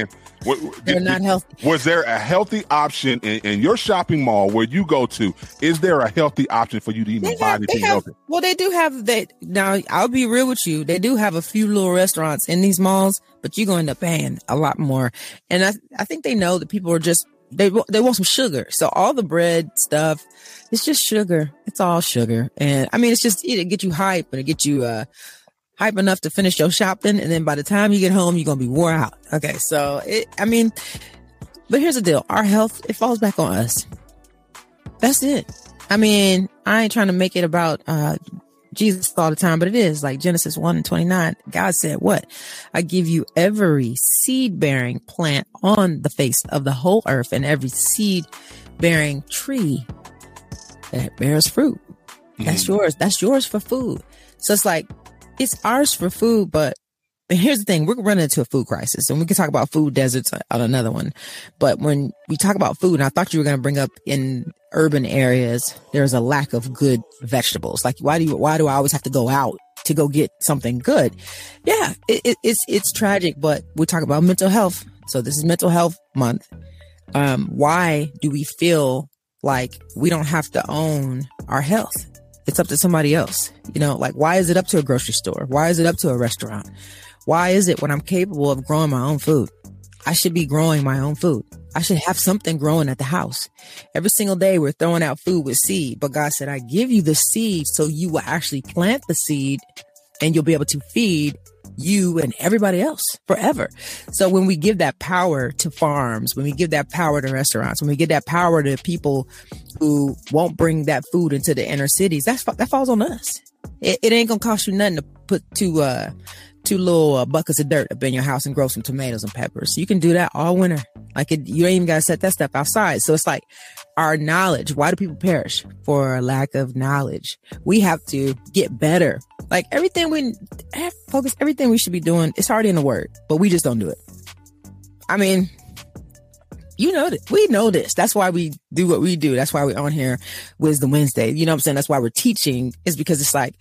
What, They're did, not did, healthy. Was there a healthy option in, in your shopping mall where you go to? Is there a healthy option for you to even They buy have, anything they have, healthy? well, they do have that. Now, I'll be real with you. They do have a few little restaurants in these malls, but you're going to end up paying a lot more. And I, I think they know that people are just, they, they want some sugar. So all the bread stuff, it's just sugar. It's all sugar. And I mean, it's just, it'll get you hype and it get you, uh, hype enough to finish your shopping. And then by the time you get home, you're going to be wore out. Okay. So it, I mean, but here's the deal. Our health, it falls back on us. That's it. I mean, I ain't trying to make it about, uh, Jesus all the time, but it is like Genesis one and twenty-nine. God said, what? I give you every seed bearing plant on the face of the whole earth and every seed bearing tree that bears fruit. That's mm-hmm. yours. That's yours for food. So it's like, it's ours for food, but But here's the thing, we're running into a food crisis, and we can talk about food deserts on another one. But when we talk about food, and I thought you were going to bring up in urban areas, there's a lack of good vegetables. Like, why do you, why do I always have to go out to go get something good? Yeah, it, it, it's, it's tragic, but we talk about mental health. So this is mental health month. Um, why do we feel like we don't have to own our health? It's up to somebody else. You know, like, why is it up to a grocery store? Why is it up to a restaurant? Why is it when I'm capable of growing my own food, I should be growing my own food? I should have something growing at the house. Every single day we're throwing out food with seed, but God said, I give you the seed so you will actually plant the seed and you'll be able to feed you and everybody else forever. So when we give that power to farms, when we give that power to restaurants, when we give that power to people who won't bring that food into the inner cities, that's, that falls on us. It, it ain't gonna cost you nothing to put two, uh, two little uh, buckets of dirt up in your house and grow some tomatoes and peppers. You can do that all winter. Like, it, you ain't even got to set that stuff outside. So it's like our knowledge. Why do people perish? For a lack of knowledge. We have to get better. Like, everything we focus, everything we should be doing, it's already in the word, but we just don't do it. I mean, you know that we know this. That's why we do what we do. That's why we're on here Wisdom Wednesday. You know what I'm saying? That's why we're teaching, is because it's like,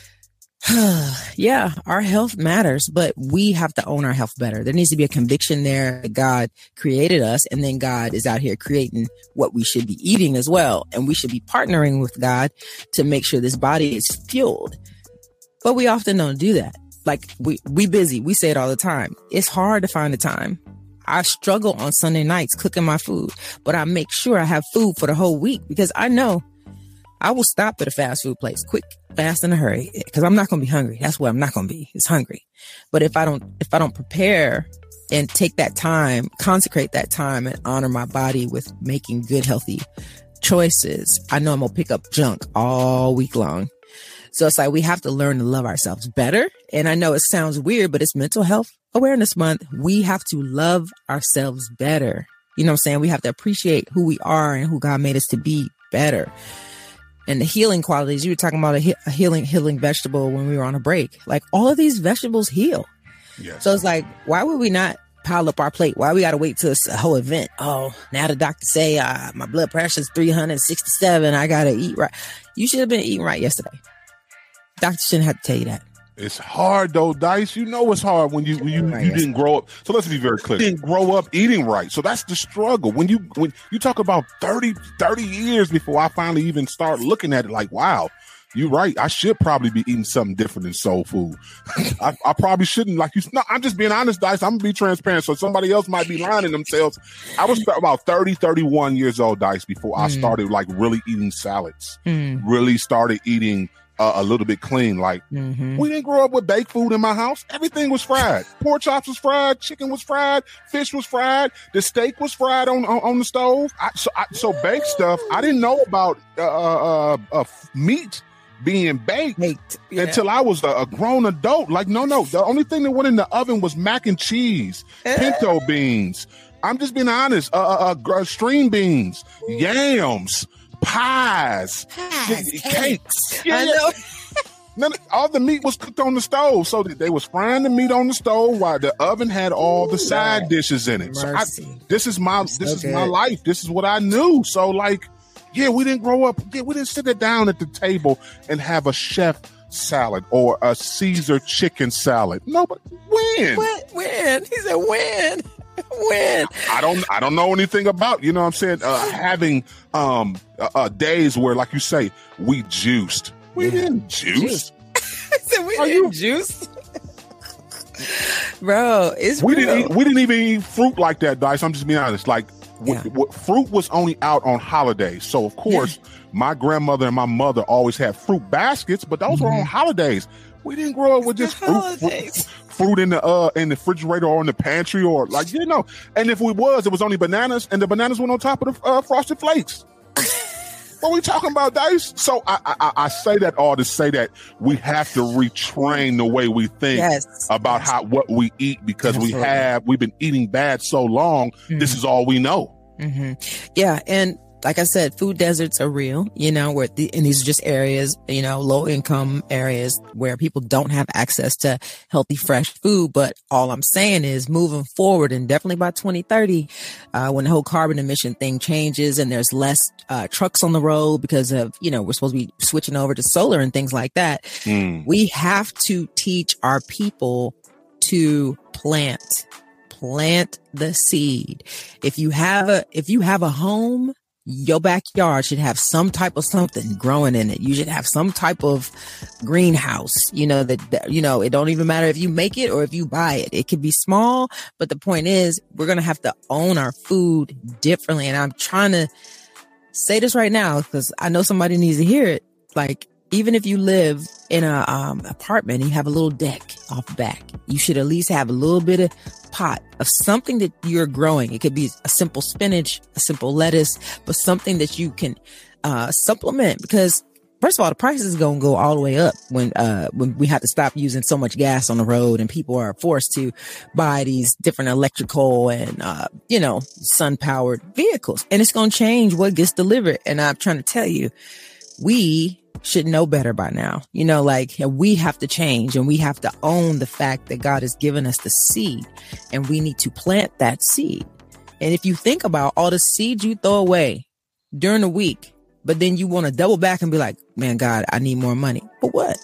yeah, our health matters, but we have to own our health better. There needs to be a conviction there that God created us, and then God is out here creating what we should be eating as well. And we should be partnering with God to make sure this body is fueled. But we often don't do that. Like, we, we busy. We say it all the time. It's hard to find the time. I struggle on Sunday nights cooking my food, but I make sure I have food for the whole week, because I know I will stop at a fast food place quick, fast, in a hurry, because I'm not going to be hungry. That's what I'm not going to be. It's hungry. But if I don't, if I don't prepare and take that time, consecrate that time and honor my body with making good, healthy choices, I know I'm going to pick up junk all week long. So it's like, we have to learn to love ourselves better. And I know it sounds weird, but it's Mental Health Awareness Month. We have to love ourselves better. You know what I'm saying? We have to appreciate who we are and who God made us to be better. And the healing qualities, you were talking about a, he- a healing, healing vegetable when we were on a break. Like, all of these vegetables heal. Yes. So it's like, why would we not pile up our plate? Why we got to wait till it's a whole event? Oh, now the doctor say uh, my blood pressure is three hundred sixty-seven. I got to eat right. You should have been eating right yesterday. Doctor shouldn't have to tell you that. It's hard though, Dice. You know it's hard when you when you, Right, you yes. didn't grow up. So let's be very clear. You didn't grow up eating right. So that's the struggle. When you when you talk about thirty, thirty years before I finally even start looking at it, like, wow, you're right. I should probably be eating something different than soul food. I, I probably shouldn't. Like, you. No, I'm just being honest, Dice. I'm gonna be transparent. So somebody else might be lying to themselves. I was about thirty, thirty-one years old, Dice, before I Mm. started like really eating salads. Mm. Really started eating Uh, a little bit clean. Like, Mm-hmm. we didn't grow up with baked food in my house. Everything was fried. Pork chops was fried. Chicken was fried. Fish was fried. The steak was fried on on, on the stove. I, so, I, so baked stuff. I didn't know about uh, uh, uh, meat being baked, Baked, yeah. until I was a, a grown adult. Like, no, no. The only thing that went in the oven was mac and cheese, pinto beans. I'm just being honest. Uh, uh, uh, string beans, yams, pies, Pies, cakes. cakes. Yeah, I yeah. know. None of, all the meat was cooked on the stove, so that they was frying the meat on the stove while the oven had all the side Lord. dishes in it. So I, Mercy. this is my this So is my good. life. This is what I knew. So, like, yeah, we didn't grow up. Yeah, we didn't sit it down at the table and have a chef salad or a Caesar chicken salad. No, but when? When? When? He said when? When? I don't I don't know anything about, you know what I'm saying, uh, having um uh, uh, days where, like you say, we juiced. We yeah. didn't juice. I said we Are didn't you? juice. Bro, it's we real. didn't eat, we didn't even eat fruit like that, Dice. I'm just being honest. Like yeah. w- w- fruit was only out on holidays. So of course, yeah. my grandmother and my mother always had fruit baskets, but those mm-hmm. were on holidays. We didn't grow up with just fruit, fruit, fruit in the uh in the refrigerator or in the pantry or like you know. And if we was, it was only bananas, and the bananas went on top of the uh, Frosted Flakes. What are we talking about, Dice? So I, I I say that all to say that we have to retrain the way we think yes. about yes. how what we eat because Absolutely. we have we've been eating bad so long. Mm-hmm. This is all we know. Mm-hmm. Yeah, and like I said, food deserts are real, you know, where the, and these are just areas, you know, low income areas where people don't have access to healthy, fresh food. But all I'm saying is moving forward, and definitely by twenty thirty, uh, when the whole carbon emission thing changes and there's less uh, trucks on the road because of, you know, we're supposed to be switching over to solar and things like that. Mm. We have to teach our people to plant, plant the seed. If you have a, if you have a home, your backyard should have some type of something growing in it. You should have some type of greenhouse, you know, that, that, you know, it don't even matter if you make it or if you buy it. It could be small, but the point is we're going to have to own our food differently. And I'm trying to say this right now because I know somebody needs to hear it. Like, even if you live in a um, apartment and you have a little deck off the back, you should at least have a little bit of pot of something that you're growing. It could be a simple spinach, a simple lettuce, but something that you can uh, supplement because first of all, the prices is going to go all the way up when uh, when we have to stop using so much gas on the road and people are forced to buy these different electrical and, uh, you know, sun powered vehicles. And it's going to change what gets delivered. And I'm trying to tell you, we should know better by now. You know, like we have to change and we have to own the fact that God has given us the seed and we need to plant that seed. And if you think about all the seeds you throw away during the week, but then you want to double back and be like, man, God, I need more money. For what?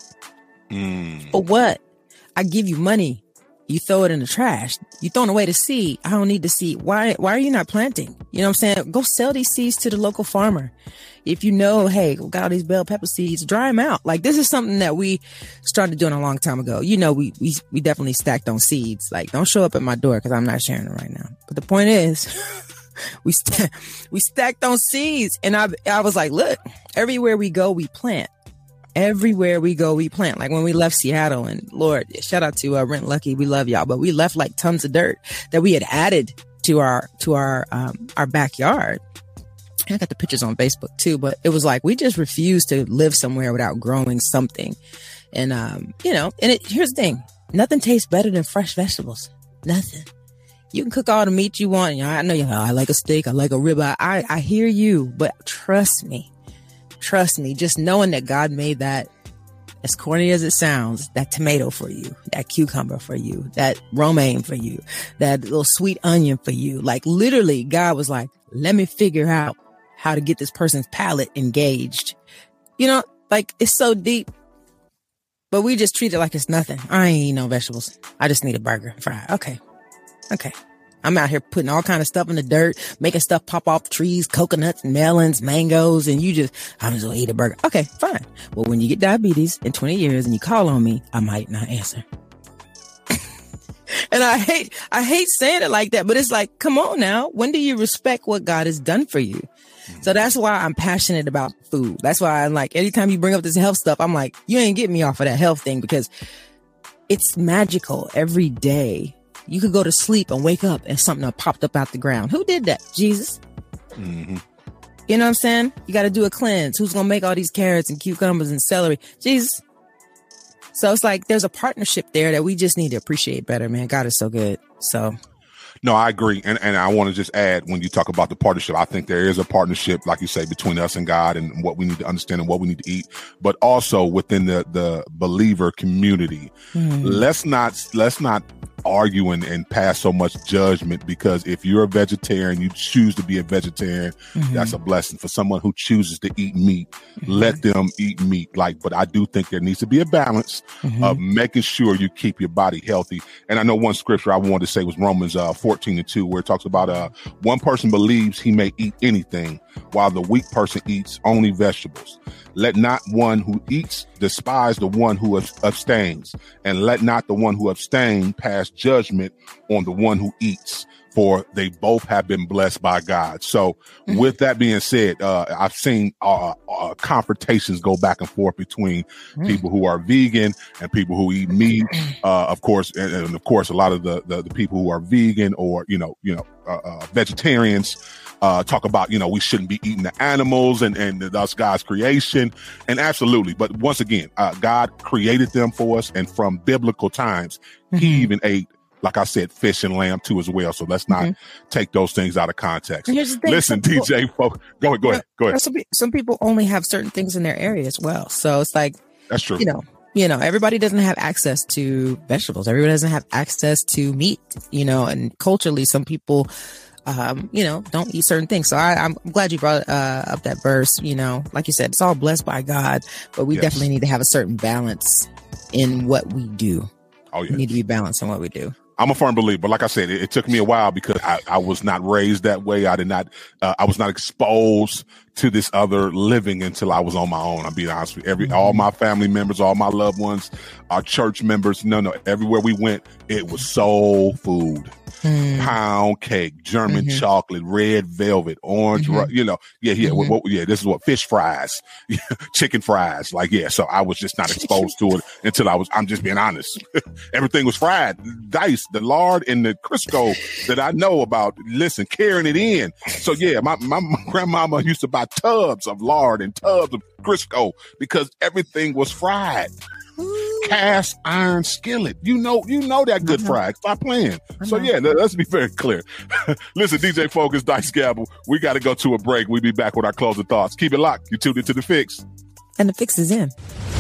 Mm. For what? I give you money. You throw it in the trash. You throwing away the seed. I don't need the seed. Why, why are you not planting? You know what I'm saying? Go sell these seeds to the local farmer. If you know, hey, we got all these bell pepper seeds, dry them out. Like this is something that we started doing a long time ago. You know, we, we, we definitely stacked on seeds. Like don't show up at my door because I'm not sharing it right now. But the point is we, st- we stacked on seeds. And I, I was like, look, everywhere we go, we plant. Everywhere we go, we plant. Like when we left Seattle and Lord, shout out to uh, Rent Lucky. We love y'all, but we left like tons of dirt that we had added to our, to our, um, our backyard. I got the pictures on Facebook too, but it was like, we just refused to live somewhere without growing something. And, um, you know, and it, here's the thing. Nothing tastes better than fresh vegetables. Nothing. You can cook all the meat you want. You know, I know you, oh, I like a steak. I like a ribeye. I, I hear you, but trust me, trust me, just knowing that God made that, as corny as it sounds, that tomato for you, that cucumber for you, that romaine for you, that little sweet onion for you. Like literally God was like, let me figure out how to get this person's palate engaged. You know, like it's so deep, but we just treat it like it's nothing. I ain't eating no vegetables. I just need a burger, fry. Okay. Okay. I'm out here putting all kind of stuff in the dirt, making stuff pop off trees, coconuts, melons, mangoes, and you just, I'm just gonna eat a burger. Okay, fine. Well, when you get diabetes in twenty years and you call on me, I might not answer. And I hate, I hate saying it like that, but it's like, come on now. When do you respect what God has done for you? So that's why I'm passionate about food. That's why I'm like, anytime you bring up this health stuff, I'm like, you ain't getting me off of that health thing because it's magical every day. You could go to sleep and wake up and something popped up out the ground. Who did that? Jesus. Mm-hmm. You know what I'm saying? You got to do a cleanse. Who's going to make all these carrots and cucumbers and celery? Jesus. So it's like there's a partnership there that we just need to appreciate better, man. God is so good. So. No, I agree. And and I want to just add, when you talk about the partnership, I think there is a partnership, like you say, between us and God and what we need to understand and what we need to eat, but also within the, the believer community. Mm. Let's not, let's not argue and, and pass so much judgment, because if you're a vegetarian, you choose to be a vegetarian, mm-hmm. that's a blessing. For someone who chooses to eat meat, mm-hmm. let them eat meat. Like, but I do think there needs to be a balance mm-hmm. of making sure you keep your body healthy. And I know one scripture I wanted to say was Romans uh, fourteen and two, where it talks about uh, one person believes he may eat anything, while the weak person eats only vegetables. Let not one who eats despise the one who abstains, and let not the one who abstains pass judgment on the one who eats, for they both have been blessed by God. So mm-hmm. with that being said, uh, I've seen uh, uh, confrontations go back and forth between mm-hmm. people who are vegan and people who eat meat. Uh, of course, and, and of course, a lot of the, the, the people who are vegan or, you know, you know, uh, uh, vegetarians, Uh, talk about, you know, we shouldn't be eating the animals and, and that's God's creation. And absolutely. But once again, uh, God created them for us. And from biblical times, mm-hmm. he even ate, like I said, fish and lamb too as well. So let's not mm-hmm. take those things out of context. Listen, people, D J, folk, go ahead, go ahead, go ahead. Some, some people only have certain things in their area as well. So it's like, that's true. You know, you know, everybody doesn't have access to vegetables. Everybody doesn't have access to meat, you know, and culturally, some people Um, you know, don't eat certain things. So I, I'm glad you brought uh, up that verse. You know, like you said, it's all blessed by God, but we yes. definitely need to have a certain balance in what we do. Oh, yeah. We need to be balanced in what we do. I'm a firm believer, but like I said, it, it took me a while because I, I was not raised that way. I did not, uh, I was not exposed to this other living until I was on my own. I'm being honest with you. Every, all my family members, all my loved ones, our church members, no, no, everywhere we went, it was soul food. Mm. Pound cake, German mm-hmm. chocolate, red velvet, orange, mm-hmm. you know, yeah, yeah, mm-hmm. what, what, yeah. This is what fish fries, chicken fries, like yeah. So I was just not exposed to it until I was. I'm just being honest. Everything was fried, dice, the lard and the Crisco that I know about. Listen, carrying it in. So yeah, my my, my grandmama used to buy tubs of lard and tubs of Crisco because everything was fried. Cast iron skillet. You know, you know that good fry. Stop playing. So yeah, let's be very clear. Listen, D J Focus, Dice Gamble. We got to go to a break. We'll be back with our closing thoughts. Keep it locked. You tuned into The Fix. And The Fix is in.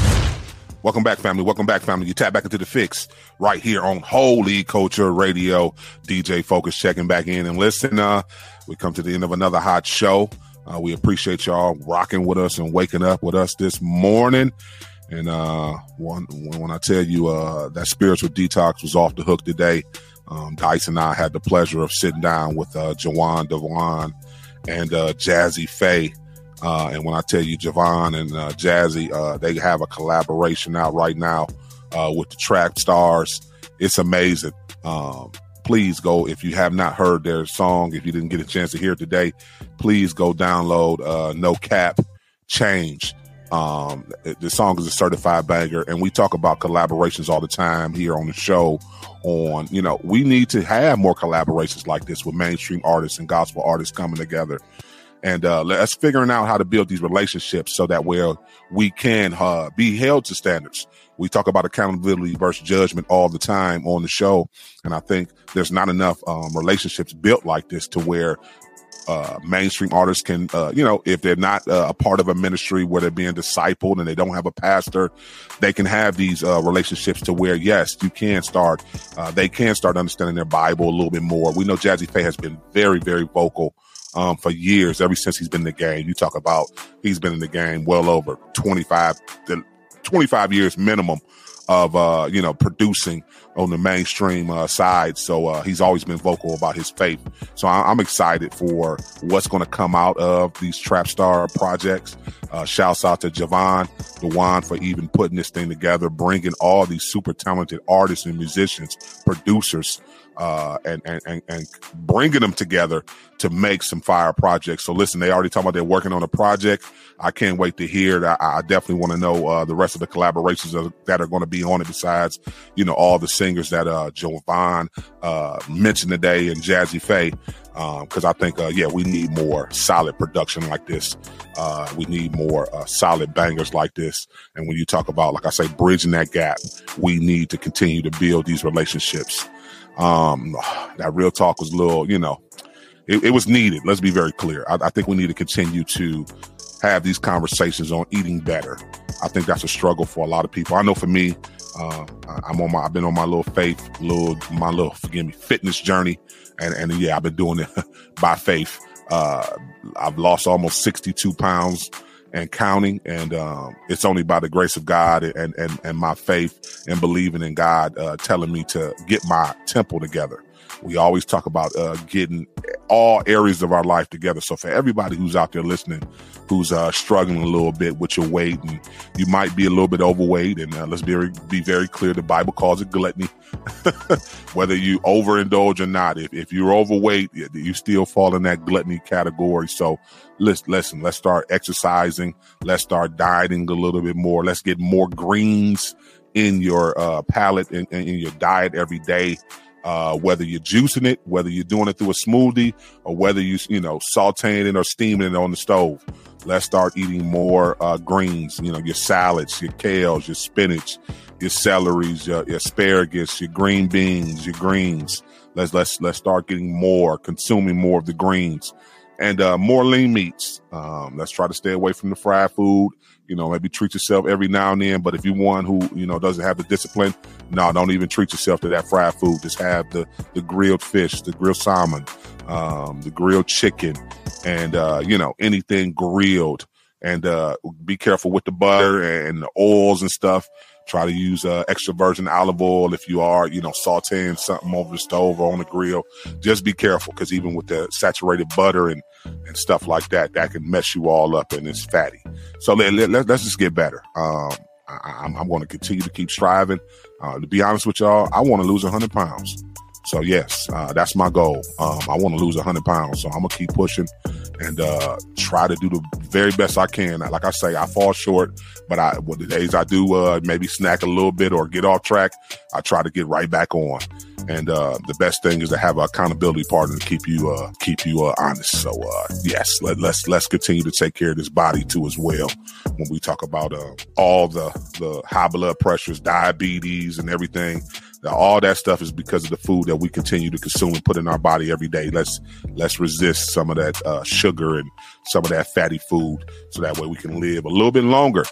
Welcome back, family. Welcome back, family. You tap back into The Fix right here on Holy Culture Radio. D J Focus checking back in. And listen, uh, we come to the end of another hot show. Uh, we appreciate y'all rocking with us and waking up with us this morning. And uh, one, when I tell you uh, that spiritual detox was off the hook today, um, Dice and I had the pleasure of sitting down with uh, Jawan Devon and uh, Jazzy Faye. Uh, and when I tell you Javon and uh, Jazzy, uh, they have a collaboration out right now uh, with the Trap Stars. It's amazing. Um, please go, if you have not heard their song, if you didn't get a chance to hear it today, please go download uh, No Cap Change. Um, the song is a certified banger, and we talk about collaborations all the time here on the show. On, you know, we need to have more collaborations like this with mainstream artists and gospel artists coming together. And uh, let's figuring out how to build these relationships so that where we can uh, be held to standards. We talk about accountability versus judgment all the time on the show. And I think there's not enough um, relationships built like this to where uh, mainstream artists can, uh, you know, if they're not uh, a part of a ministry where they're being discipled and they don't have a pastor, they can have these uh, relationships to where, yes, you can start, uh, they can start understanding their Bible a little bit more. We know Jazzy Faye has been very, very vocal um, for years, ever since he's been in the game. You talk about he's been in the game well over twenty-five, twenty-five years minimum of, uh, you know, producing on the mainstream uh, side. So uh, he's always been vocal about his faith. So I- I'm excited for what's going to come out of these Trap Star projects. Uh, shouts out to Javon Dewan for even putting this thing together, bringing all these super talented artists and musicians, producers, uh, and, and, and, and bringing them together to make some fire projects. So listen, they already talking about they're working on a project. I can't wait to hear it. I, I definitely want to know uh, the rest of the collaborations of, that are going to be on it besides, you know, all the singers that uh, Jovan uh, mentioned today and Jazzy Faye. Because um, I think, uh, yeah, we need more solid production like this. Uh, we need more uh, solid bangers like this. And when you talk about, like I say, bridging that gap, we need to continue to build these relationships. Um, that real talk was a little, you know, it, it was needed. Let's be very clear. I, I think we need to continue to have these conversations on eating better. I think that's a struggle for a lot of people. I know for me, uh, I'm on my, I've been on my little faith, little, my little, forgive me, fitness journey. And, and yeah, I've been doing it by faith. Uh, I've lost almost sixty-two pounds and counting. And, um, it's only by the grace of God and, and, and my faith and believing in God, uh, telling me to get my temple together. We always talk about, uh, getting all areas of our life together. So for everybody who's out there listening, who's, uh, struggling a little bit with your weight, and you might be a little bit overweight, and uh, let's be very, be very clear. The Bible calls it gluttony. Whether you overindulge or not, if, if you're overweight, you still fall in that gluttony category. So let's listen, let's start exercising. Let's start dieting a little bit more. Let's get more greens in your, uh, palate and in, in your diet every day. Uh, whether you're juicing it, whether you're doing it through a smoothie, or whether you, you know, sauteing it or steaming it on the stove. Let's start eating more, uh, greens, you know, your salads, your kales, your spinach, your celeries, your, your asparagus, your green beans, your greens. Let's, let's, let's start getting more, consuming more of the greens, and, uh, more lean meats. Um, let's try to stay away from the fried food. You know, maybe treat yourself every now and then. But if you're one who, you know, doesn't have the discipline, no, don't even treat yourself to that fried food. Just have the, the grilled fish, the grilled salmon, um, the grilled chicken, and, uh, you know, anything grilled. And uh, be careful with the butter and the oils and stuff. Try to use uh, extra virgin olive oil if you are, you know, sauteing something over the stove or on the grill. Just be careful, because even with the saturated butter and, and stuff like that, that can mess you all up, and it's fatty. So let, let, let's just get better. Um, I, I'm, I'm going to continue to keep striving. Uh, to be honest with y'all, I want to lose one hundred pounds. So yes, uh, that's my goal. Um, I want to lose one hundred pounds. So I'm going to keep pushing and uh, try to do the very best I can. Like I say, I fall short, but I, well, the days I do uh, maybe snack a little bit or get off track, I try to get right back on. And uh, the best thing is to have an accountability partner to keep you uh, keep you uh, honest. So uh, yes, let, let's let's continue to take care of this body too as well. When we talk about uh, all the the high blood pressures, diabetes, and everything. Now, all that stuff is because of the food that we continue to consume and put in our body every day. Let's let's resist some of that uh, sugar and some of that fatty food, so that way we can live a little bit longer.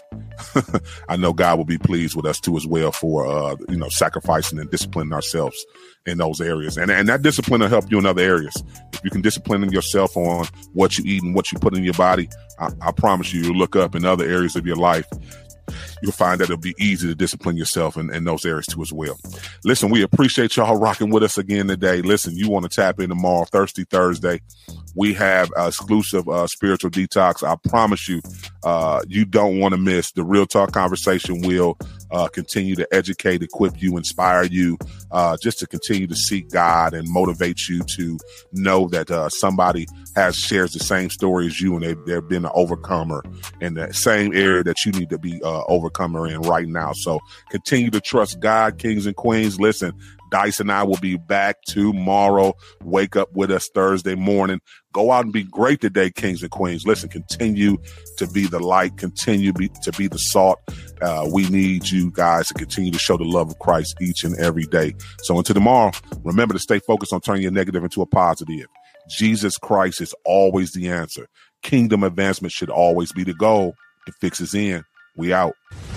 I know God will be pleased with us too as well for uh, you know sacrificing and disciplining ourselves in those areas, and and that discipline will help you in other areas. If you can discipline yourself on what you eat and what you put in your body, I, I promise you, you'll look up in other areas of your life. You'll find that it'll be easy to discipline yourself in, in those areas too as well. Listen, we appreciate y'all rocking with us again today. Listen, you want to tap in tomorrow, Thirsty Thursday. We have uh, exclusive uh, spiritual detox. I promise you, uh, you don't want to miss. The Real Talk Conversation will uh, continue to educate, equip you, inspire you, uh, just to continue to seek God and motivate you to know that uh, somebody has shares the same story as you, and they, they've been an overcomer in the same area that you need to be uh, overcomer in right now. So continue to trust God, kings and queens. Listen, Dice and I will be back tomorrow. Wake up with us Thursday morning. Go out and be great today, kings and queens. Listen, continue to be the light. Continue be, to be the salt. Uh, we need you guys to continue to show the love of Christ each and every day. So until tomorrow, remember to stay focused on turning your negative into a positive. Jesus Christ is always the answer. Kingdom advancement should always be the goal. The fix is in. We out.